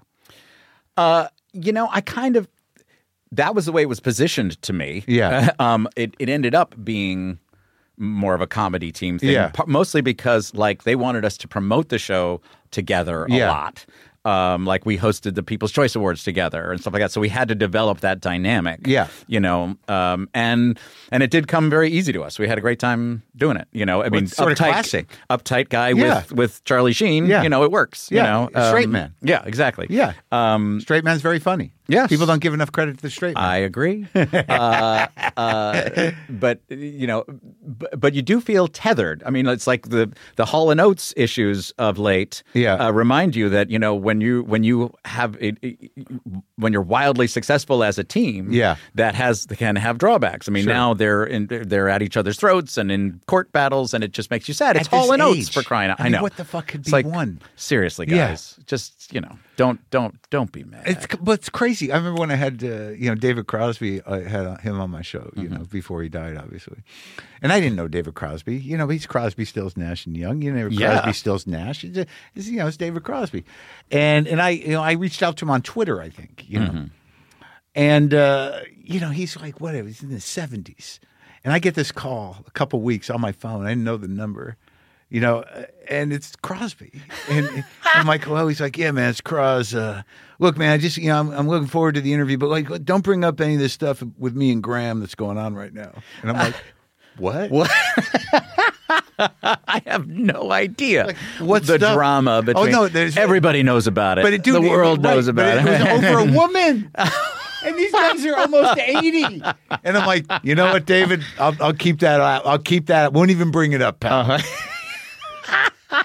Uh, you know, I kind of, that was the way it was positioned to me. Yeah. um, it, it ended up being more of a comedy team thing. Yeah. Par- mostly because, like, they wanted us to promote the show together a Yeah. lot. Um, like, we hosted the People's Choice Awards together and stuff like that. So we had to develop that dynamic. Yeah. You know, um, and and it did come very easy to us. We had a great time doing it. You know, I mean, it's sort of uptight, classic. uptight guy Yeah. with, with Charlie Sheen. Yeah. You know, it works. Yeah. You know, Straight Um, man. Yeah, exactly. Yeah. Um, Straight man's very funny. Yes. People don't give enough credit to the straight man. I agree. uh, uh, but you know, b- but you do feel tethered. I mean, it's like the the Hall and Oates issues of late. Yeah. Uh, remind you that, you know, when you when you have it, it- when you're wildly successful as a team. Yeah. That has can have drawbacks. I mean, Sure. now they're in, they're at each other's throats and in court battles, and it just makes you sad. It's At this Hall and Oates age. for crying out. I I, mean, know. what the fuck could It's be like, won? Seriously, Yeah. guys, just, you know, don't don't don't be mad. It's but it's crazy. I remember when I had uh, you know David Crosby. I had him on my show. You Mm-hmm. know before he died, obviously, and I didn't know David Crosby. You know he's Crosby, Stills, Nash, and Young. You know Yeah. Crosby, Stills, Nash. It's, a- it's, you know it's David Crosby, and and I you know I reached out to him on Twitter. I think you know, Mm-hmm. and uh, you know he's like whatever. He's in his seventies, and I get this call a couple weeks on my phone. I didn't know the number. You know, uh, and it's Crosby. And I'm like, well, he's like, yeah, man, it's Cros. Uh, look, man, I just, you know, I'm, I'm looking forward to the interview, but like, don't bring up any of this stuff with me and Graham that's going on right now. And I'm like, what? What? I have no idea. Like, what the stuff? drama between? Oh, no, there's- everybody knows about it. But it, dude, the world it, knows right, about but it. it. was over a woman. And these guys are almost eighty. And I'm like, you know what, David? I'll, I'll keep that out. I'll keep that. I won't even bring it up, pal. Uh-huh.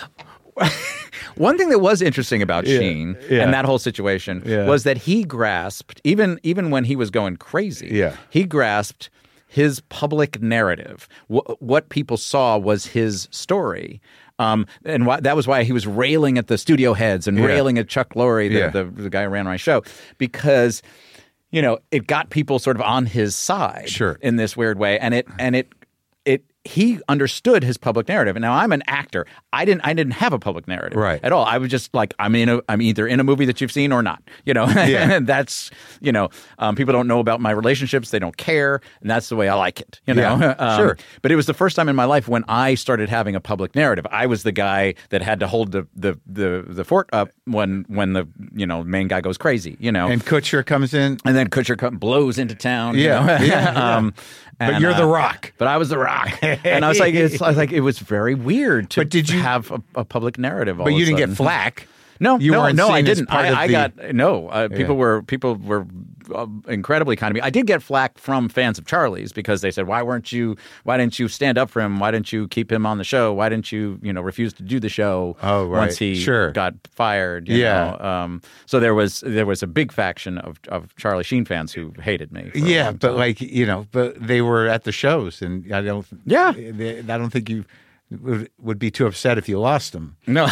One thing that was interesting about Yeah, Sheen yeah. and that whole situation Yeah. was that he grasped, even even when he was going crazy, Yeah. he grasped his public narrative. Wh- what people saw was his story. Um, and why, that was why he was railing at the studio heads and Yeah. railing at Chuck Lorre, the, Yeah. the, the guy who ran my show, because, you know, it got people sort of on his side Sure. in this weird way. And it and it it he understood his public narrative. And now I'm an actor. I didn't I didn't have a public narrative Right. at all. I was just like, I'm in a I'm either in a movie that you've seen or not. You know, Yeah. and that's, you know, um, people don't know about my relationships. They don't care. And that's the way I like it. You know, Yeah, Um, sure. But it was the first time in my life when I started having a public narrative. I was the guy that had to hold the the the, the fort up when when the, you know, main guy goes crazy, you know. And Kutcher comes in. And then Kutcher come, blows into town. you Yeah, know? yeah, yeah. um, But and, you're the uh, Rock. But I was the Rock, and I was like, it's I was like it was very weird to But did you- have a, a public narrative. All But of you a didn't get sudden. flack. No, You no, weren't no, I seen as didn't. part I, of I the- got no. Uh, people Yeah. were people were uh, incredibly kind to me. I did get flack from fans of Charlie's because they said, "Why weren't you? Why didn't you stand up for him? Why didn't you keep him on the show? Why didn't you, you know, refuse to do the show Oh, right. once he Sure. got fired?" you Yeah. know? Um, so there was there was a big faction of of Charlie Sheen fans who hated me. for a Yeah, long but time. like you know, but they were at the shows, and I don't. Yeah. they, I don't think you would, would be too upset if you lost them. no.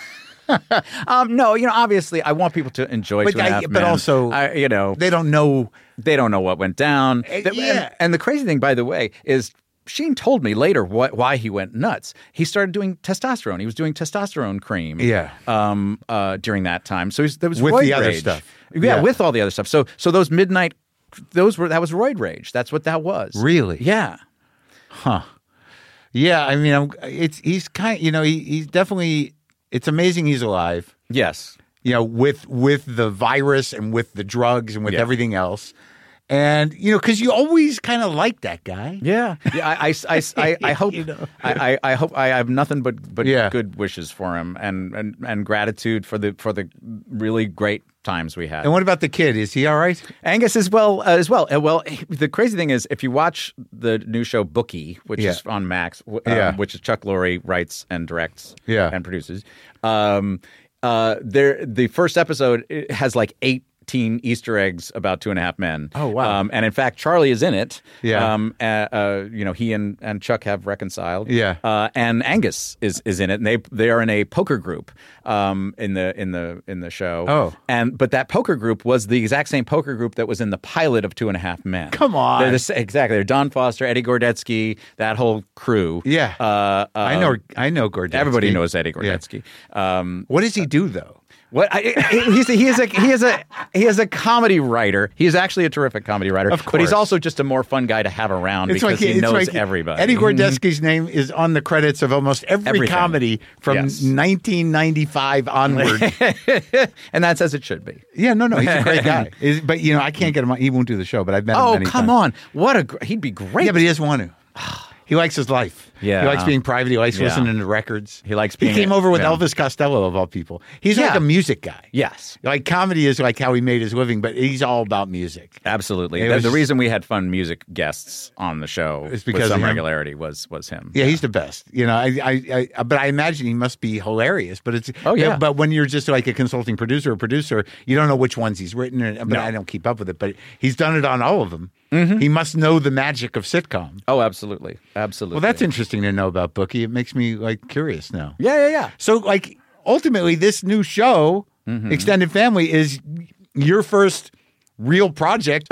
um, no, you know, obviously, I want people to enjoy But Two and a I- Half but Men. also- I, you know, They don't know. they don't know what went down. Uh, The- yeah. and, and the crazy thing, by the way, is Sheen told me later what, why he went nuts. He started doing testosterone. He was doing testosterone cream. Yeah. Um. Uh. During that time, so he's, there was With roid the other rage. stuff. Yeah, Yeah. with all the other stuff. So so those midnight, those were that was roid rage. That's what that was. Really? Yeah. Huh. Yeah, I mean, I'm, it's he's kind. You know, he, he's definitely. It's amazing he's alive. Yes. you know, with with the virus and with the drugs and with Yeah. everything else. And, you know, because you always kind of like that guy. Yeah, yeah. I, I, I, I, I hope. You know. I, I, I hope. I have nothing but but Yeah. good wishes for him, and, and and gratitude for the for the really great times we had. And what about the kid? Is he all right? Angus as well uh, as well. Uh, well, the crazy thing is, if you watch the new show Bookie, which Yeah. is on Max, w- um, Yeah. which is Chuck Lorre writes and directs, Yeah. and produces, um, uh, there the first episode it has like eight. Easter eggs about Two and a Half Men. Oh, wow. Um, and in fact, Charlie is in it. Yeah. Um, uh, uh, you know, he and, and Chuck have reconciled. Yeah. Uh, and Angus is, is in it, and they they are in a poker group um, in the in the in the show. Oh. And but that poker group was the exact same poker group that was in the pilot of Two and a Half Men. Come on. They're the, sa- exactly. They're Don Foster, Eddie Gordetsky, that whole crew. Yeah. Uh, uh, I know I know Gordetsky. Everybody knows Eddie Yeah. Gordetsky. Um, What does he do, though? what I, he's a, he is a he is a he is a comedy writer. He is actually a terrific comedy writer. Of But he's course. also just a more fun guy to have around because he it's knows like everybody. Eddie Gordetsky's name is on the credits of almost every Everything. comedy from Yes. nineteen ninety-five onward. And that's as it should be. Yeah, no, no, he's a great guy. Is- but, you know, I can't get him on. He won't do the show, but I've met him Oh, many come times. on. What a gr- he'd be great. Yeah, but he doesn't want to. He likes his life. Yeah. He likes being private. He likes Yeah. listening to records. He likes He being came a- over with yeah. Elvis Costello, of all people. He's like Yeah. a music guy. Yes. Like, comedy is like how he made his living, but he's all about music. Absolutely. It The, was the just- reason we had fun music guests on the show It's because with some of him? regularity was was him. Yeah, he's the best. You know, I, I, I, but I imagine he must be hilarious. But it's, Oh, yeah. But when you're just like a consulting producer or producer, you don't know which ones he's written. And, but No. I don't keep up with it. But he's done it on all of them. He must know the magic of sitcom. Oh, absolutely. Absolutely. Well, that's interesting to know about Bookie. It makes me like curious now. Yeah, yeah, yeah. So, like, ultimately, this new show, Mm-hmm. Extended Family, is your first real project.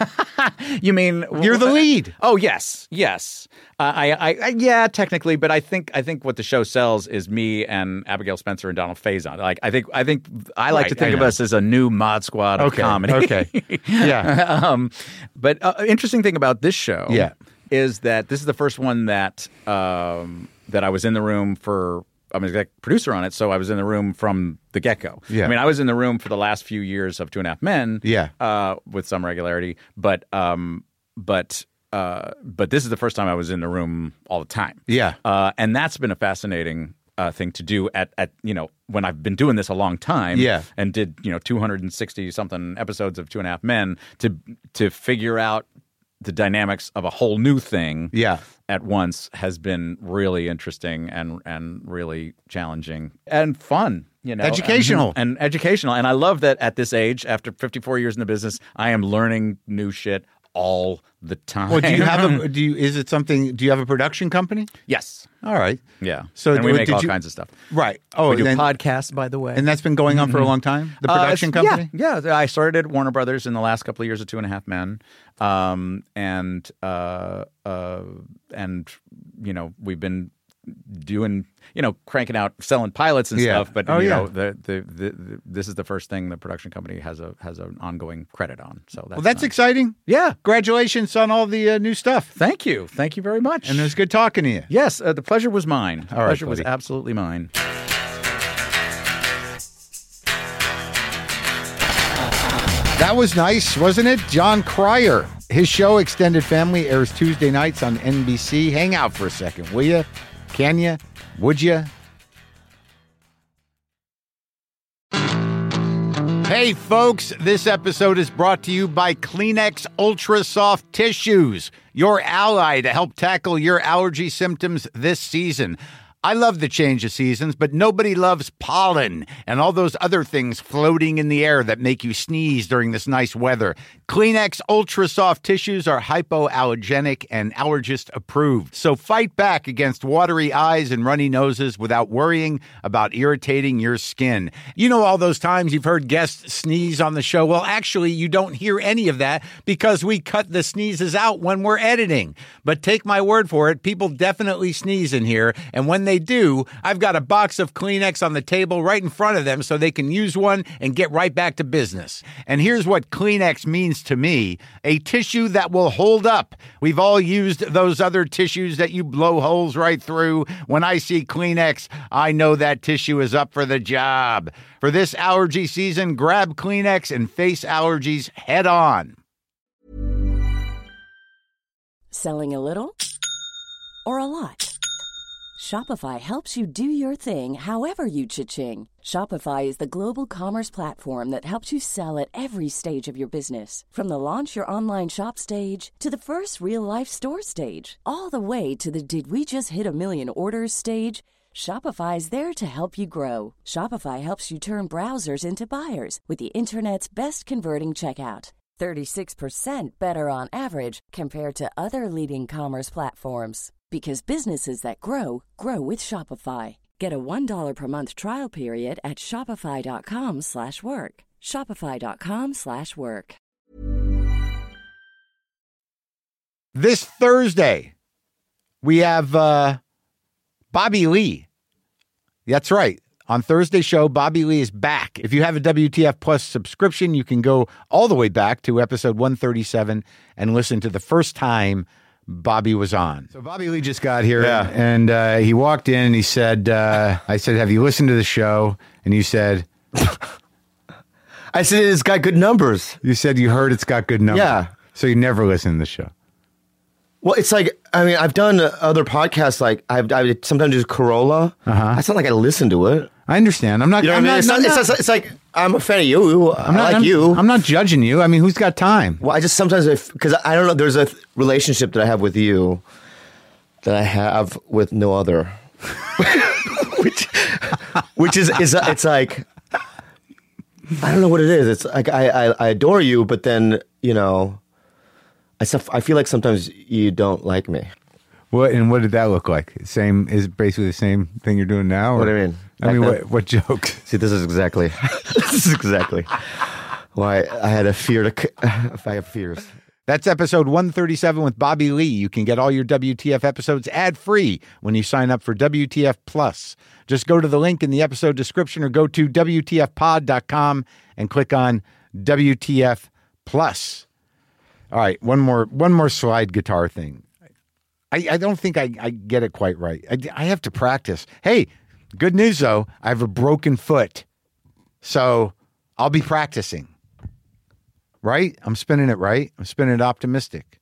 You mean You're the lead. Oh yes, yes. Uh, I, I, I, yeah, technically, but I think, I think what the show sells is me and Abigail Spencer and Donald Faison. Like, I think, I think I like Right, to think I of know. us as a new Mod Squad of Okay, comedy. okay. Yeah. um, but uh, interesting thing about this show, Yeah. is that this is the first one that um, that I was in the room for. I'm an exec producer on it, so I was in the room from the get-go. Yeah. I mean, I was in the room for the last few years of Two and a Half Men, Yeah. uh, with some regularity, but um, but uh, but this is the first time I was in the room all the time. Yeah. uh, and that's been a fascinating uh, thing to do at at you know when I've been doing this a long time. Yeah. and did you know two hundred sixty something episodes of Two and a Half Men to to figure out the dynamics of a whole new thing. Yeah. At once has been really interesting and and really challenging and fun, you know, Educational. and, and educational. And I love that at this age, after fifty-four years in the business, I am learning new shit all the time. Well, do you have a? Do you? Is it something? Do you have a production company? Yes. All right. Yeah. So and we did make all you- kinds of stuff. Right. Oh, we do then- podcasts, by the way. and that's been going on for a long time. The Uh, production it's- company. Yeah, yeah. I started at Warner Brothers in the last couple of years of Two and a Half Men, um, and uh, uh, and you know we've been doing you know cranking out selling pilots and Yeah. stuff. But Oh, you yeah. know the, the, the, the this is the first thing the production company has a has an ongoing credit on. So that's Well, that's nice. exciting. Yeah. Congratulations on all the uh, new stuff. Thank you. Thank you very much. And it was good talking to you. Yes, uh, the pleasure was mine. The All right, pleasure was buddy. absolutely mine. That was nice, wasn't it? John Cryer. His show, Extended Family, airs Tuesday nights on N B C. Hang out for a second, will you? Can you? Would you? Hey, folks, this episode is brought to you by Kleenex Ultra Soft Tissues, your ally to help tackle your allergy symptoms this season. I love the change of seasons, but nobody loves pollen and all those other things floating in the air that make you sneeze during this nice weather. Kleenex Ultra Soft Tissues are hypoallergenic and allergist approved. So fight back against watery eyes and runny noses without worrying about irritating your skin. You know all those times you've heard guests sneeze on the show? Well, actually, you don't hear any of that because we cut the sneezes out when we're editing. But take my word for it, people definitely sneeze in here, and when they they do, I've got a box of Kleenex on the table right in front of them so they can use one and get right back to business. And here's what Kleenex means to me: a tissue that will hold up. We've all used those other tissues that you blow holes right through. When I see Kleenex, I know that tissue is up for the job. For this allergy season, grab Kleenex and face allergies head on. Selling a little or a lot? Shopify helps you do your thing however you cha-ching. Shopify is the global commerce platform that helps you sell at every stage of your business. From the launch your online shop stage to the first real-life store stage, all the way to the did we just hit a million orders stage. Shopify is there to help you grow. Shopify helps you turn browsers into buyers with the internet's best converting checkout. thirty-six percent better on average compared to other leading commerce platforms. Because businesses that grow, grow with Shopify. Get a one dollar per month trial period at shopify.com slash work. Shopify.com slash work. This Thursday, we have uh, Bobby Lee. That's right. On Thursday's show, Bobby Lee is back. If you have a W T F Plus subscription, you can go all the way back to episode one thirty-seven and listen to the first time Bobby was on. So Bobby Lee just got here, Yeah. and uh, he walked in and he said, uh, I said, have you listened to the show? And you said... I said it's got good numbers. You said you heard it's got good numbers. Yeah. So you never listened to the show. Well, it's like, I mean, I've done other podcasts, like I've, I sometimes do Corolla. Uh-huh. It's not like I listen to it. I understand. I'm not... You know I'm what I mean? It's, not, not, I'm it's, not- it's, it's like, I'm a fan of you. I I'm not, like I'm, you. I'm not judging you. I mean, who's got time? Well, I just sometimes, because I don't know, there's a th- relationship that I have with you that I have with no other. which which is, is it's like, I don't know what it is. It's like, I, I, I adore you, but then, you know, I, suff- I feel like sometimes you don't like me. What and what did that look like? Same is basically the same thing you're doing now. Or? What do you mean? I mean, Like what what jokes? See, this is exactly, this is exactly why I had a fear to, c- if I have fears. That's episode one thirty-seven with Bobby Lee. You can get all your W T F episodes ad-free when you sign up for W T F Plus. Just go to the link in the episode description or go to W T F pod dot com and click on W T F Plus. All right, one more one more slide guitar thing. I, I don't think I, I get it quite right. I, I have to practice. Hey, good news, though. I have a broken foot. So I'll be practicing. Right? I'm spinning it right. I'm spinning it optimistic.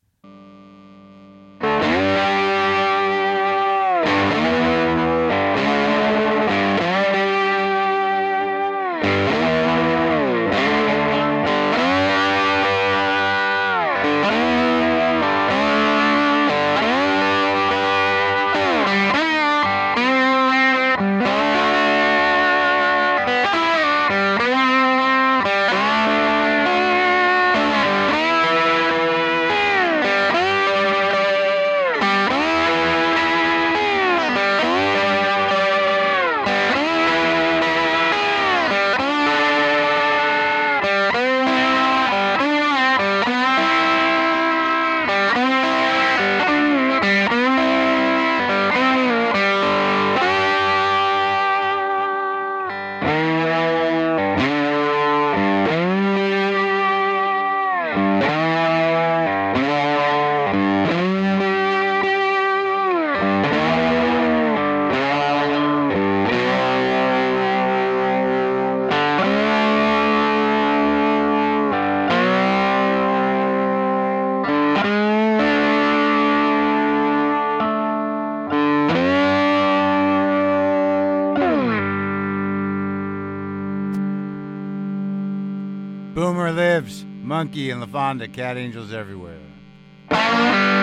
Boomer lives. Monkey and LaFonda, cat angels everywhere.